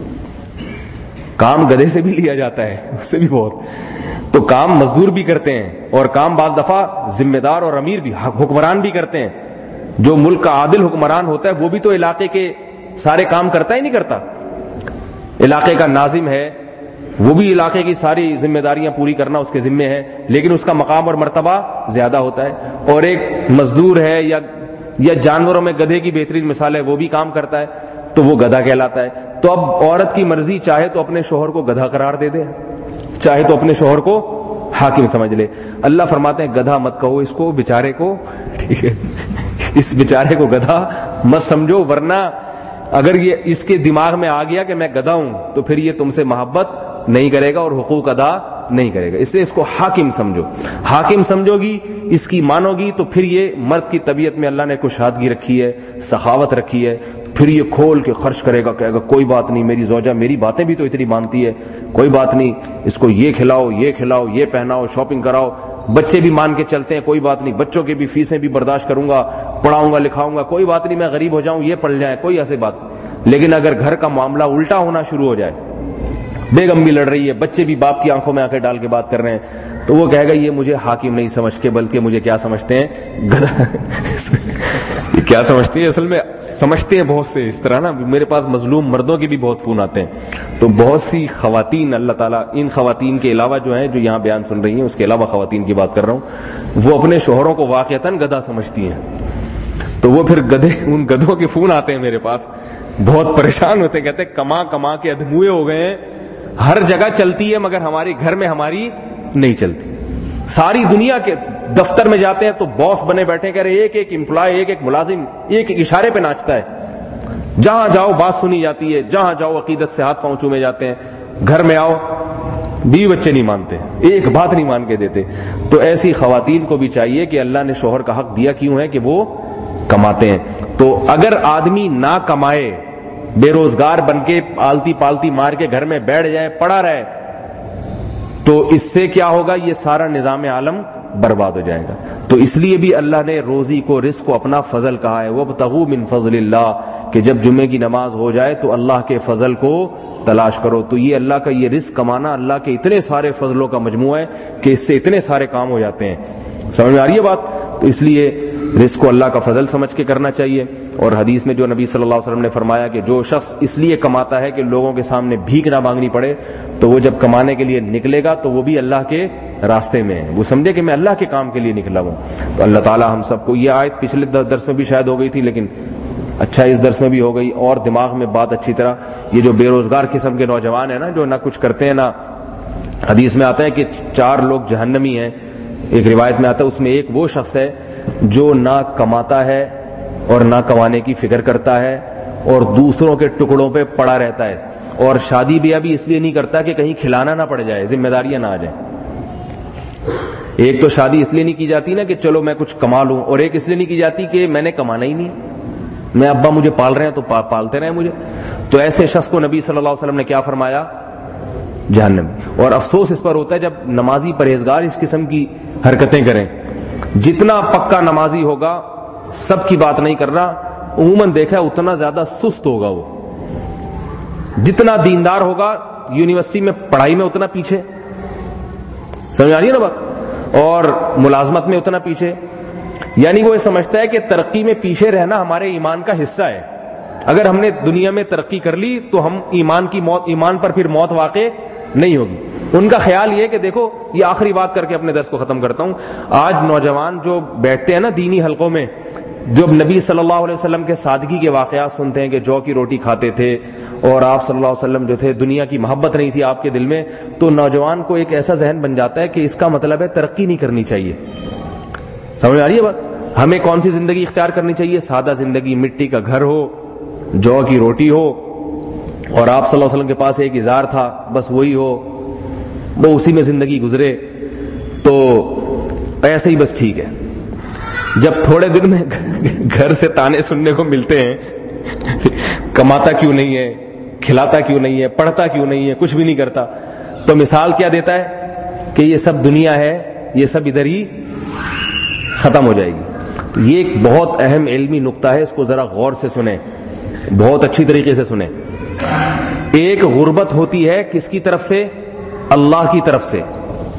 کام گدھے سے بھی لیا جاتا ہے, اس سے بھی بہت. تو کام مزدور بھی کرتے ہیں, اور کام بعض دفعہ ذمہ دار اور امیر بھی, حکمران بھی کرتے ہیں. جو ملک کا عادل حکمران ہوتا ہے وہ بھی تو علاقے کے سارے کام کرتا ہی نہیں کرتا. علاقے کا ناظم ہے, وہ بھی علاقے کی ساری ذمہ داریاں پوری کرنا اس کے ذمے ہے, لیکن اس کا مقام اور مرتبہ زیادہ ہوتا ہے. اور ایک مزدور ہے یا یا جانوروں میں گدھے کی بہترین مثال ہے, وہ بھی کام کرتا ہے, تو وہ گدھا کہلاتا ہے. تو اب عورت کی مرضی, چاہے تو اپنے شوہر کو گدھا قرار دے دے, چاہے تو اپنے شوہر کو حاکم سمجھ لے. اللہ فرماتے ہیں گدھا مت کہو اس کو, بیچارے کو, ٹھیک ہے, اس بیچارے کو گدھا مت سمجھو, ورنہ اگر یہ اس کے دماغ میں آ گیا کہ میں گدھا ہوں تو پھر یہ تم سے محبت نہیں کرے گا اور حقوق ادا نہیں کرے گا. اس لیے اس کو حاکم سمجھو. حاکم سمجھو گی, اس کی مانو گی, تو پھر یہ مرد کی طبیعت میں اللہ نے کشادگی رکھی ہے, سخاوت رکھی ہے, پھر یہ کھول کے خرچ کرے گا, کہے گا کوئی بات نہیں, میری زوجہ میری باتیں بھی تو اتنی مانتی ہے, کوئی بات نہیں, اس کو یہ کھلاؤ, یہ کھلاؤ, یہ پہناؤ, شاپنگ کراؤ. بچے بھی مان کے چلتے ہیں, کوئی بات نہیں, بچوں کی بھی فیسیں بھی برداشت کروں گا, پڑھاؤں گا, لکھاؤں گا, کوئی بات نہیں, میں غریب ہو جاؤں, یہ پڑھ جائے, کوئی ایسی بات. لیکن اگر گھر کا معاملہ الٹا ہونا شروع ہو جائے, بیگم بھی لڑ رہی ہے, بچے بھی باپ کی آنکھوں میں آنکھیں ڈال کے بات کر رہے ہیں, تو وہ کہے گا یہ مجھے حاکم نہیں سمجھ کے بلکہ مجھے کیا سمجھتے ہیں, گدھا. یہ کیا سمجھتے ہیں, اصل میں سمجھتے ہیں بہت سے اس طرح نا. میرے پاس مظلوم مردوں کے بھی بہت فون آتے ہیں, تو بہت سی خواتین, اللہ تعالیٰ ان خواتین کے علاوہ جو ہیں جو یہاں بیان سن رہی ہیں, اس کے علاوہ خواتین کی بات کر رہا ہوں, وہ اپنے شوہروں کو واقعتاً گدھا سمجھتی ہیں. تو وہ پھر گدھے, ان گدھوں کے فون آتے ہیں میرے پاس, بہت پریشان ہوتے ہیں, کہتے ہیں کما کما کے ادھموئے ہو گئے ہیں, ہر جگہ چلتی ہے مگر ہمارے گھر میں ہماری نہیں چلتی. ساری دنیا کے دفتر میں جاتے ہیں تو باس بنے بیٹھے, کہہ رہے ایک ایک امپلائی, ایک ایک ملازم ایک ایک اشارے پہ ناچتا ہے, جہاں جاؤ بات سنی جاتی ہے, جہاں جاؤ عقیدت سے ہاتھ پاؤں چومے جاتے ہیں, گھر میں آؤ بیوی بچے نہیں مانتے, ایک بات نہیں مان کے دیتے. تو ایسی خواتین کو بھی چاہیے کہ اللہ نے شوہر کا حق دیا کیوں ہے کہ وہ کماتے ہیں. تو اگر آدمی نہ کمائے, بے روزگار بن کے آلتی پالتی مار کے گھر میں بیٹھ جائے, پڑا رہے, تو اس سے کیا ہوگا, یہ سارا نظام عالم برباد ہو جائے گا. تو اس لیے بھی اللہ نے روزی کو, رزق کو اپنا فضل کہا ہے, وابتغوا من فضل اللہ, کہ جب جمعے کی نماز ہو جائے تو اللہ کے فضل کو تلاش کرو. تو یہ اللہ کا یہ رزق کمانا اللہ کے اتنے سارے فضلوں کا مجموعہ ہے کہ اس سے اتنے سارے کام ہو جاتے ہیں. سمجھ میں آ رہی ہے بات؟ تو اس لیے رزق کو اللہ کا فضل سمجھ کے کرنا چاہیے. اور حدیث میں جو نبی صلی اللہ علیہ وسلم نے فرمایا کہ جو شخص اس لیے کماتا ہے کہ لوگوں کے سامنے بھیک نہ مانگنی پڑے, تو وہ جب کمانے کے لیے نکلے گا تو وہ بھی اللہ کے راستے میں ہے, وہ سمجھے کہ میں اللہ کے کام کے لیے نکلا ہوں. تو اللہ تعالی ہم سب کو, یہ آیت پچھلے درس میں بھی شاید ہو گئی تھی لیکن اچھا اس درس میں بھی ہو گئی, اور دماغ میں بات اچھی طرح, یہ جو بے روزگار قسم کے نوجوان ہیں نا, جو نہ کچھ کرتے ہیں نا, حدیث میں آتا ہے کہ چار لوگ جہنمی ہیں, ایک روایت میں آتا ہے اس میں ایک وہ شخص ہے جو نہ کماتا ہے اور نہ کمانے کی فکر کرتا ہے اور دوسروں کے ٹکڑوں پہ پڑا رہتا ہے, اور شادی بیاہ بھی اس لیے نہیں کرتا کہ کہیں کھلانا نہ پڑ جائے, ذمہ داریاں نہ آ جائیں. ایک تو شادی اس لیے نہیں کی جاتی نا کہ چلو میں کچھ کما لوں, اور ایک اس لیے نہیں کی جاتی کہ میں نے کمانا ہی نہیں, میں ابا مجھے پال رہے ہیں تو پالتے رہے مجھے. تو ایسے شخص کو نبی صلی اللہ علیہ وسلم نے کیا فرمایا, جہنم. اور افسوس اس پر ہوتا ہے جب نمازی پرہیزگار اس قسم کی حرکتیں کریں. جتنا پکا نمازی ہوگا, سب کی بات نہیں کر رہا, عموماً دیکھا اتنا زیادہ سست ہوگا وہ. جتنا دیندار ہوگا یونیورسٹی میں پڑھائی میں اتنا پیچھے, سمجھ آ رہی ہے نا بات, اور ملازمت میں اتنا پیچھے. یعنی وہ یہ سمجھتا ہے کہ ترقی میں پیچھے رہنا ہمارے ایمان کا حصہ ہے. اگر ہم نے دنیا میں ترقی کر لی تو ہم ایمان کی موت, ایمان پر پھر موت واقع نہیں ہوگی. ان کا خیال یہ کہ دیکھو, یہ آخری بات کر کے اپنے درس کو ختم کرتا ہوں, آج نوجوان جو بیٹھتے ہیں نا دینی حلقوں میں, جب نبی صلی اللہ علیہ وسلم کے سادگی کے واقعات سنتے ہیں کہ جو کی روٹی کھاتے تھے اور آپ صلی اللہ علیہ وسلم جو تھے, دنیا کی محبت نہیں تھی آپ کے دل میں, تو نوجوان کو ایک ایسا ذہن بن جاتا ہے کہ اس کا مطلب ہے ترقی نہیں کرنی چاہیے. سمجھ آ رہی ہے بات؟ ہمیں کون سی زندگی اختیار کرنی چاہیے؟ سادہ زندگی, مٹی کا گھر ہو, جو کی روٹی ہو اور آپ صلی اللہ علیہ وسلم کے پاس ایک ازار تھا, بس وہی ہو, وہ اسی میں زندگی گزرے, تو ایسے ہی بس ٹھیک ہے. جب تھوڑے دن میں گھر سے تانے سننے کو ملتے ہیں, کماتا کیوں نہیں ہے, کھلاتا کیوں نہیں ہے, پڑھتا کیوں نہیں ہے, کچھ بھی نہیں کرتا, تو مثال کیا دیتا ہے کہ یہ سب دنیا ہے, یہ سب ادھر ہی ختم ہو جائے گی. تو یہ ایک بہت اہم علمی نقطہ ہے, اس کو ذرا غور سے سنیں, بہت اچھی طریقے سے سنیں. ایک غربت ہوتی ہے کس کی طرف سے؟ اللہ کی طرف سے.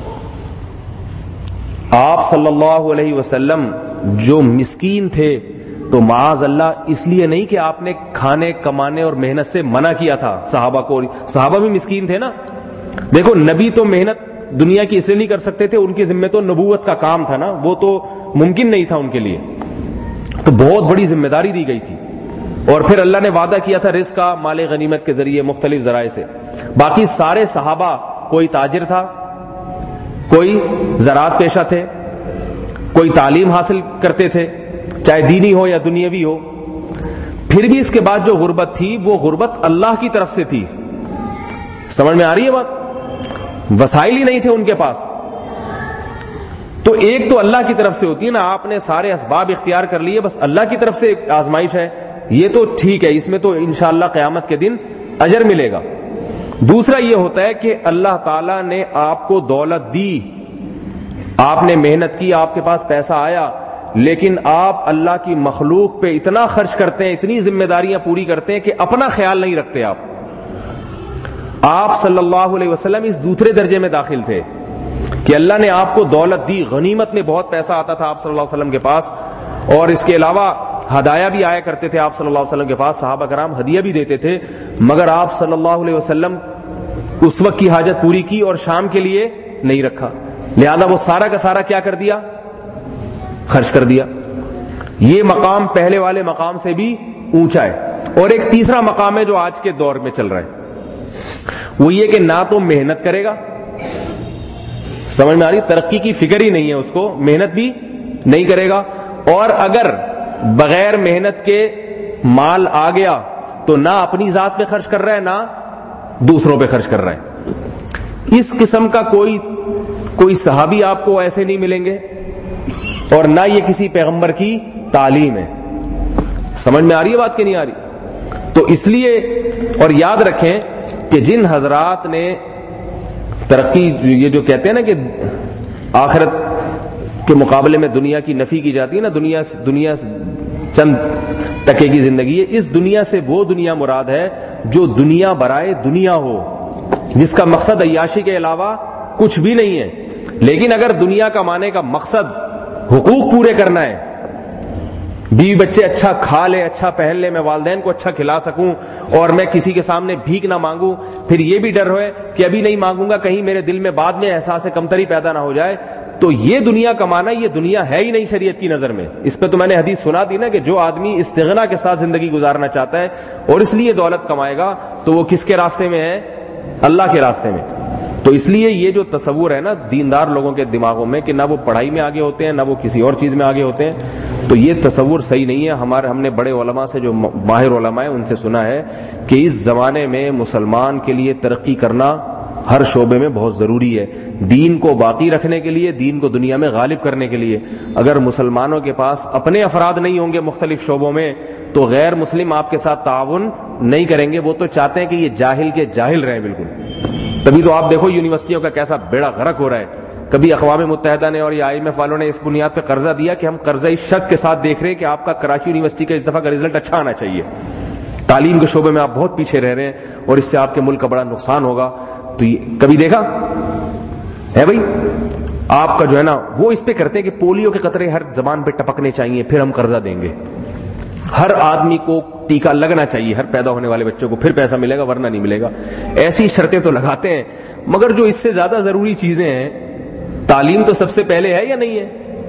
آپ صلی اللہ علیہ وسلم جو مسکین تھے تو معاذ اللہ اس لیے نہیں کہ آپ نے کھانے کمانے اور محنت سے منع کیا تھا صحابہ کو, صحابہ بھی مسکین تھے نا. دیکھو نبی تو محنت دنیا کی اس لیے نہیں کر سکتے تھے, ان کے ذمہ تو نبوت کا کام تھا نا, وہ تو ممکن نہیں تھا ان کے لیے, تو بہت بڑی ذمہ داری دی گئی تھی. اور پھر اللہ نے وعدہ کیا تھا رزق کا مال غنیمت کے ذریعے مختلف ذرائع سے. باقی سارے صحابہ, کوئی تاجر تھا, کوئی زراعت پیشہ تھے, کوئی تعلیم حاصل کرتے تھے چاہے دینی ہو یا دنیاوی ہو. پھر بھی اس کے بعد جو غربت تھی وہ غربت اللہ کی طرف سے تھی. سمجھ میں آ رہی ہے بات؟ وسائل ہی نہیں تھے ان کے پاس. تو ایک تو اللہ کی طرف سے ہوتی ہے نا, آپ نے سارے اسباب اختیار کر لیے, بس اللہ کی طرف سے آزمائش ہے, یہ تو ٹھیک ہے, اس میں تو انشاءاللہ قیامت کے دن اجر ملے گا. دوسرا یہ ہوتا ہے کہ اللہ تعالیٰ نے آپ کو دولت دی, آپ نے محنت کی, آپ کے پاس پیسہ آیا, لیکن آپ اللہ کی مخلوق پہ اتنا خرچ کرتے ہیں, اتنی ذمہ داریاں پوری کرتے ہیں کہ اپنا خیال نہیں رکھتے. آپ آپ صلی اللہ علیہ وسلم اس دوسرے درجے میں داخل تھے کہ اللہ نے آپ کو دولت دی, غنیمت میں بہت پیسہ آتا تھا آپ صلی اللہ علیہ وسلم کے پاس, اور اس کے علاوہ ہدایہ بھی آیا کرتے تھے آپ صلی اللہ علیہ وسلم کے پاس, صحابہ کرام ہدیہ بھی دیتے تھے, مگر آپ صلی اللہ علیہ وسلم اس وقت کی حاجت پوری کی اور شام کے لیے نہیں رکھا, لہذا وہ سارا کا سارا کیا کر دیا, خرچ کر دیا. یہ مقام پہلے والے مقام سے بھی اونچا ہے. اور ایک تیسرا مقام ہے جو آج کے دور میں چل رہا ہے, وہ یہ کہ نہ تو محنت کرے گا, سمجھ میں آ رہی, ترقی کی فکر ہی نہیں ہے اس کو, محنت بھی نہیں کرے گا, اور اگر بغیر محنت کے مال آ گیا تو نہ اپنی ذات پہ خرچ کر رہا ہے نہ دوسروں پہ خرچ کر رہا ہے. اس قسم کا کوئی کوئی صحابی آپ کو ایسے نہیں ملیں گے, اور نہ یہ کسی پیغمبر کی تعلیم ہے. سمجھ میں آ رہی ہے بات کہ نہیں آ رہی؟ تو اس لیے, اور یاد رکھیں کہ جن حضرات نے ترقی, یہ جو کہتے ہیں نا کہ آخرت کے مقابلے میں دنیا کی نفی کی جاتی ہے نا, دنیا دنیا چند ٹکے کی زندگی ہے, اس دنیا سے وہ دنیا مراد ہے جو دنیا برائے دنیا ہو, جس کا مقصد عیاشی کے علاوہ کچھ بھی نہیں ہے. لیکن اگر دنیا کمانے کا مقصد حقوق پورے کرنا ہے, بیوی بچے اچھا کھا لے, اچھا پہن لے, میں والدین کو اچھا کھلا سکوں, اور میں کسی کے سامنے بھیک نہ مانگوں, پھر یہ بھی ڈر ہوئے کہ ابھی نہیں مانگوں گا کہیں میرے دل میں بعد میں احساس کمتری پیدا نہ ہو جائے, تو یہ دنیا کمانا, یہ دنیا ہے ہی نہیں شریعت کی نظر میں. اس پہ تو میں نے حدیث سنا دی نا کہ جو آدمی استغنا کے ساتھ زندگی گزارنا چاہتا ہے اور اس لیے دولت کمائے گا تو وہ کس کے راستے میں ہے؟ اللہ کے راستے میں. تو اس لیے یہ جو تصور ہے نا دیندار لوگوں کے دماغوں میں کہ نہ وہ پڑھائی میں آگے ہوتے ہیں نہ وہ کسی اور چیز میں آگے ہوتے ہیں, تو یہ تصور صحیح نہیں ہے. ہمارے ہم نے بڑے علماء سے, جو ماہر علماء ہیں, ان سے سنا ہے کہ اس زمانے میں مسلمان کے لیے ترقی کرنا ہر شعبے میں بہت ضروری ہے, دین کو باقی رکھنے کے لیے, دین کو دنیا میں غالب کرنے کے لیے. اگر مسلمانوں کے پاس اپنے افراد نہیں ہوں گے مختلف شعبوں میں تو غیر مسلم آپ کے ساتھ تعاون نہیں کریں گے. وہ تو چاہتے ہیں کہ یہ جاہل کے جاہل رہیں بالکل. تبھی تو آپ دیکھو یونیورسٹیوں کا کیسا بیڑا غرق ہو رہا ہے. کبھی اقوام متحدہ نے اور یہ آئی ایم ایف والوں نے اس بنیاد پہ قرضہ دیا کہ ہم قرضہ اس شرط کے ساتھ دیکھ رہے ہیں کہ آپ کا کراچی یونیورسٹی کا اس دفعہ کا رزلٹ اچھا آنا چاہیے, تعلیم کے شعبے میں آپ بہت پیچھے رہ رہے ہیں اور اس سے آپ کے ملک کا بڑا نقصان ہوگا. تو کبھی دیکھا ہے بھائی آپ کا جو ہے نا, وہ اس پہ کرتے ہیں کہ پولیو کے قطرے ہر زبان پہ ٹپکنے چاہیے پھر ہم قرضہ دیں گے, ہر آدمی کو ٹیکہ لگنا چاہیے, ہر پیدا ہونے والے بچوں کو, پھر پیسہ ملے گا ورنہ نہیں ملے گا. ایسی شرطیں تو لگاتے ہیں, مگر جو اس سے زیادہ ضروری چیزیں ہیں, تعلیم تو سب سے پہلے ہے یا نہیں ہے؟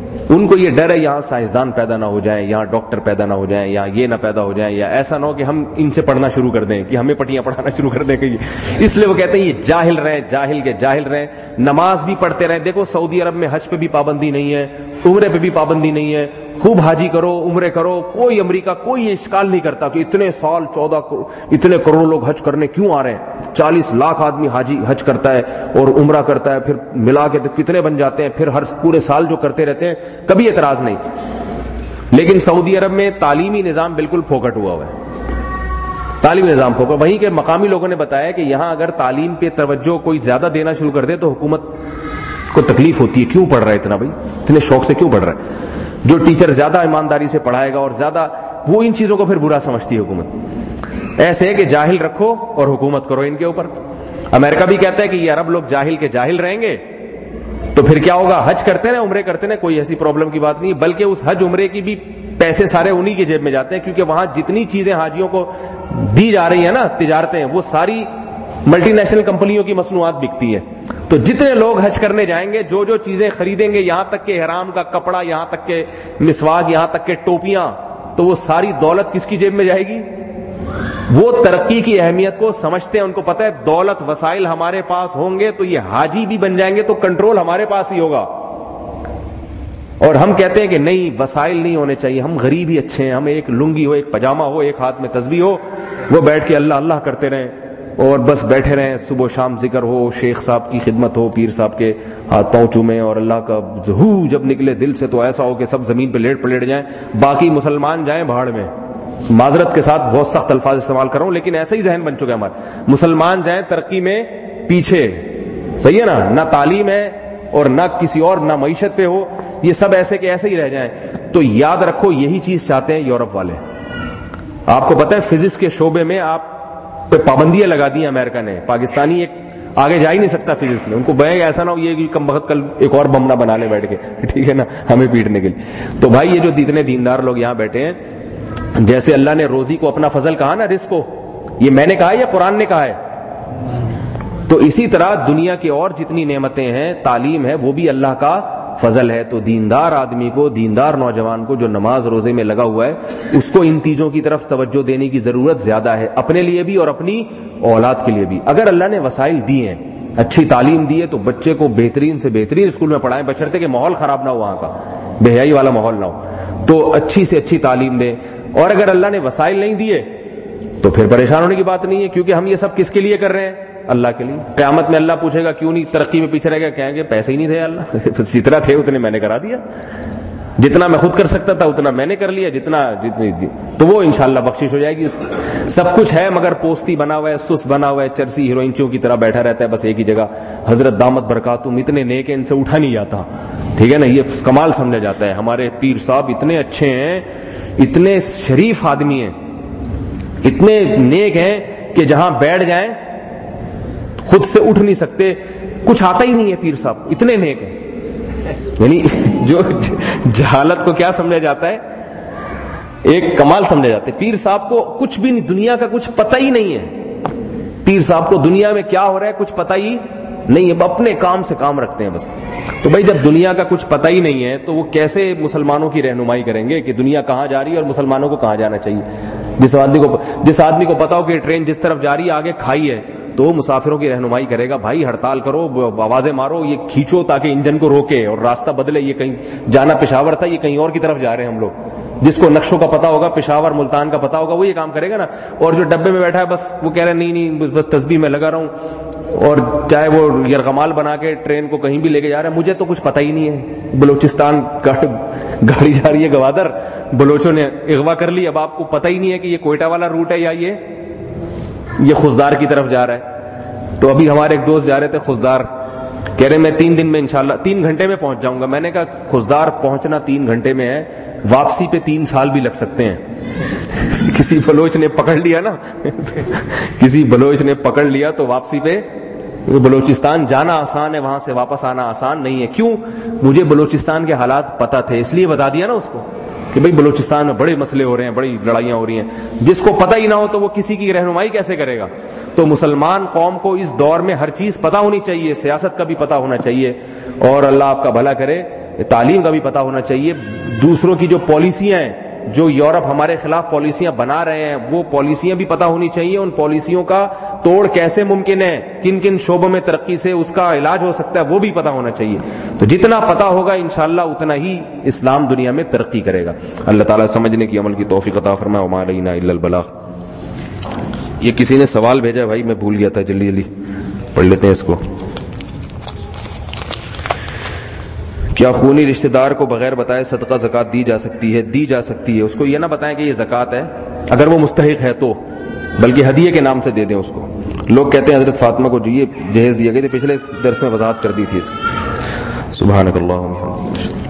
ان کو یہ ڈر ہے یہاں سائنسدان پیدا نہ ہو جائیں, یہاں ڈاکٹر پیدا نہ ہو جائیں, یا یہ نہ پیدا ہو جائیں, یا ایسا نہ ہو کہ ہم ان سے پڑھنا شروع کر دیں, کہ ہمیں پٹیاں پڑھانا شروع کر دیں کہ اس لیے وہ کہتے ہیں یہ جاہل رہیں, جاہل کے جاہل رہیں, نماز بھی پڑھتے رہیں. دیکھو سعودی عرب میں حج پہ بھی پابندی نہیں ہے, عمرے پہ بھی پابندی نہیں ہے, خوب حاجی کرو, عمرے کرو, کوئی امریکہ کوئی یہ اشکال نہیں کرتا کہ اتنے سال چودہ اتنے کروڑ لوگ حج کرنے کیوں آ رہے ہیں, چالیس لاکھ آدمی حاجی حج کرتا ہے اور عمرہ کرتا ہے, پھر ملا کے تو کتنے بن جاتے ہیں, پھر ہر پورے سال جو کرتے رہتے ہیں, کبھی اعتراض نہیں. لیکن سعودی عرب میں تعلیمی نظام بالکل پھوکٹ ہوا ہوا ہے, تعلیمی نظام پھوکٹ. وہیں کے مقامی لوگوں نے بتایا کہ یہاں اگر تعلیم پہ توجہ کوئی زیادہ دینا شروع کر دے تو حکومت کو تکلیف ہوتی ہے, کیوں پڑھ رہا ہے اتنا بھائی, اتنے شوق سے کیوں پڑھ رہا ہے. جو ٹیچر زیادہ ایمانداری سے پڑھائے گا اور زیادہ, وہ ان چیزوں کو پھر برا سمجھتی ہے حکومت. ایسے ہے کہ جاہل رکھو اور حکومت کرو ان کے اوپر. امریکہ بھی کہتا ہے کہ یہ عرب لوگ جاہل کے جاہل رہیں گے تو پھر کیا ہوگا, حج کرتے ہیں عمرے کرتے ہیں, کوئی ایسی پرابلم کی بات نہیں, بلکہ اس حج عمرے کی بھی پیسے سارے انہی کی جیب میں جاتے ہیں, کیونکہ وہاں جتنی چیزیں حاجیوں کو دی جا رہی ہیں نا, تجارتیں, وہ ساری ملٹی نیشنل کمپنیوں کی مصنوعات بکتی ہیں. تو جتنے لوگ حج کرنے جائیں گے, جو جو چیزیں خریدیں گے, یہاں تک کہ احرام کا کپڑا, یہاں تک کہ مسواک, یہاں تک کہ ٹوپیاں, تو وہ ساری دولت کس کی جیب میں جائے گی؟ وہ ترقی کی اہمیت کو سمجھتے ہیں, ان کو پتہ ہے دولت وسائل ہمارے پاس ہوں گے تو یہ حاجی بھی بن جائیں گے, تو کنٹرول ہمارے پاس ہی ہوگا. اور ہم کہتے ہیں کہ نہیں, وسائل نہیں ہونے چاہیے, ہم غریب ہی اچھے ہیں, ہمیں ایک لنگی ہو, ایک پاجامہ ہو, ایک ہاتھ میں تسبیح ہو, وہ بیٹھ کے اللہ اللہ کرتے رہیں اور بس بیٹھے رہیں, صبح و شام ذکر ہو, شیخ صاحب کی خدمت ہو, پیر صاحب کے ہاتھ پاؤں چومیں, اور اللہ کا ظہور جب نکلے دل سے تو ایسا ہو کہ سب زمین پہ لیٹ پلیٹ جائیں, باقی مسلمان جائیں بھاڑ میں. معذرت کے ساتھ بہت سخت الفاظ استعمال کر رہا ہوں, لیکن ایسا ہی ذہن بن چکا ہے ہمارا, مسلمان جائیں ترقی میں پیچھے, صحیح ہے نا, نہ تعلیم ہے اور نہ کسی اور, نہ معیشت پہ ہو, یہ سب ایسے کہ ایسے ہی رہ جائیں. تو یاد رکھو یہی چیز چاہتے ہیں یورپ والے. آپ کو پتہ ہے فزکس کے شعبے میں آپ پہ پابندیاں لگا دی ہیں امریکہ نے, پاکستانی ایک آگے جا ہی نہیں سکتا فزکس میں, ان کو بھائی ایسا نہ ہو یہ کم وقت کل ایک اور بم نہ بنا لے بیٹھ کے, ٹھیک ہے نا, ہمیں پیٹنے کے لیے. تو بھائی یہ جو اتنے دیندار لوگ یہاں بیٹھے ہیں, جیسے اللہ نے روزی کو اپنا فضل کہا نا, رزق کو, یہ میں نے کہا ہے یا قرآن نے کہا ہے, تو اسی طرح دنیا کی اور جتنی نعمتیں ہیں, تعلیم ہے, وہ بھی اللہ کا فضل ہے. تو دیندار آدمی کو, دیندار نوجوان کو جو نماز روزے میں لگا ہوا ہے, اس کو ان چیزوں کی طرف توجہ دینے کی ضرورت زیادہ ہے, اپنے لیے بھی اور اپنی اولاد کے لیے بھی. اگر اللہ نے وسائل دیے ہیں, اچھی تعلیم دی ہے, تو بچے کو بہترین سے بہترین اسکول میں پڑھائیں, بشرطے کہ ماحول خراب نہ ہو, وہاں کا بے حیائی والا ماحول نہ ہو, تو اچھی سے اچھی تعلیم دیں. اور اگر اللہ نے وسائل نہیں دیے تو پھر پریشان ہونے کی بات نہیں ہے, کیونکہ ہم یہ سب کس کے لیے کر رہے ہیں, اللہ کے لیے. قیامت میں اللہ پوچھے گا کیوں نہیں ترقی میں پیچھے رہ گیا, کہیں گے پیسے ہی نہیں تھے اللہ, جتنا تھے اتنے میں نے کرا دیا, جتنا میں خود کر سکتا تھا اتنا میں نے کر لیا, جتنا جتنی دی. تو وہ انشاءاللہ بخشش ہو جائے گی. سب کچھ ہے مگر پوستی بنا ہوا ہے, سست بنا ہوا ہے, چرسی ہیروئنچوں کی طرح بیٹھا رہتا ہے بس ایک ہی جگہ. حضرت دامت برکاتہم اتنے نیک ہیں, ان سے اٹھا نہیں جاتا, ٹھیک ہے نا, یہ کمال سمجھا جاتا ہے. ہمارے پیر صاحب اتنے اچھے ہیں, اتنے شریف آدمی ہیں, اتنے نیک ہیں کہ جہاں بیٹھ جائیں خود سے اٹھ نہیں سکتے, کچھ آتا ہی نہیں ہے پیر صاحب, اتنے نیک ہیں. یعنی جو جہالت کو کیا سمجھا جاتا ہے, ایک کمال سمجھا جاتا ہے. پیر صاحب کو کچھ بھی نہیں, دنیا کا کچھ پتہ ہی نہیں ہے. پیر صاحب کو دنیا میں کیا ہو رہا ہے کچھ پتہ ہی نہیں ہے, اپنے کام سے کام رکھتے ہیں بس. تو بھائی جب دنیا کا کچھ پتہ ہی نہیں ہے تو وہ کیسے مسلمانوں کی رہنمائی کریں گے کہ دنیا کہاں جا رہی ہے اور مسلمانوں کو کہاں جانا چاہیے. جس آدمی کو جس آدمی کو پتا ہو کہ ٹرین جس طرف جا رہی ہے آگے کھائی ہے, تو وہ مسافروں کی رہنمائی کرے گا, بھائی ہڑتال کرو, آوازیں مارو, یہ کھینچو تاکہ انجن کو روکے اور راستہ بدلے, یہ کہیں جانا پشاور تھا, یہ کہیں اور کی طرف جا رہے ہیں ہم لوگ. جس کو نقشوں کا پتا ہوگا, پشاور ملتان کا پتا ہوگا, وہ یہ کام کرے گا نا. اور جو ڈبے میں بیٹھا ہے بس وہ کہہ رہے نہیں نہیں بس تسبیح میں لگا رہا ہوں, اور چاہے وہ یرغمال بنا کے ٹرین کو کہیں بھی لے کے جا رہا ہے, مجھے تو کچھ پتہ ہی نہیں ہے. بلوچستان گاڑی جا رہی ہے گوادر, بلوچوں نے اغوا کر لی, اب آپ کو پتہ ہی نہیں ہے کہ یہ کوئٹہ والا روٹ ہے یا یہ یہ خزدار کی طرف جا رہا ہے. تو ابھی ہمارے ایک دوست جا رہے تھے خزدار, کہہ رہے میں تین دن میں انشاءاللہ تین گھنٹے میں پہنچ جاؤں گا. میں نے کہا خزدار پہنچنا تین گھنٹے میں ہے, واپسی پہ تین سال بھی لگ سکتے ہیں. کسی بلوچ نے پکڑ لیا نا کسی بلوچ نے پکڑ لیا تو واپسی پہ بلوچستان جانا آسان ہے، وہاں سے واپس آنا آسان نہیں ہے. کیوں؟ مجھے بلوچستان کے حالات پتہ تھے، اس لیے بتا دیا نا اس کو کہ بھئی بلوچستان میں بڑے مسئلے ہو رہے ہیں، بڑی لڑائیاں ہو رہی ہیں. جس کو پتہ ہی نہ ہو تو وہ کسی کی رہنمائی کیسے کرے گا؟ تو مسلمان قوم کو اس دور میں ہر چیز پتہ ہونی چاہیے، سیاست کا بھی پتہ ہونا چاہیے، اور اللہ آپ کا بھلا کرے تعلیم کا بھی پتہ ہونا چاہیے. دوسروں کی جو پالیسیاں ہیں، جو یورپ ہمارے خلاف پالیسیاں بنا رہے ہیں، وہ پالیسیاں بھی پتہ ہونی چاہیے. ان پالیسیوں کا توڑ کیسے ممکن ہے، کن کن شعبوں میں ترقی سے اس کا علاج ہو سکتا ہے، وہ بھی پتہ ہونا چاہیے. تو جتنا پتہ ہوگا انشاءاللہ اتنا ہی اسلام دنیا میں ترقی کرے گا. اللہ تعالیٰ سمجھنے کی، عمل کی توفیق عطا فرمائے. وما علینا الا البلاغ. یہ کسی نے سوال بھیجا بھائی، میں بھول گیا تھا، جلدی جلدی پڑھ لیتے ہیں اس کو. کیا خونی رشتہ دار کو بغیر بتائے صدقہ زکات دی جا سکتی ہے؟ دی جا سکتی ہے. اس کو یہ نہ بتائیں کہ یہ زکات ہے، اگر وہ مستحق ہے تو، بلکہ ہدیے کے نام سے دے دیں اس کو. لوگ کہتے ہیں حضرت فاطمہ کو جو یہ جہیز دیا گیا تھا، پچھلے درس میں وضاحت کر دی تھی اس کی. سبحانک اللہم و بحمدک.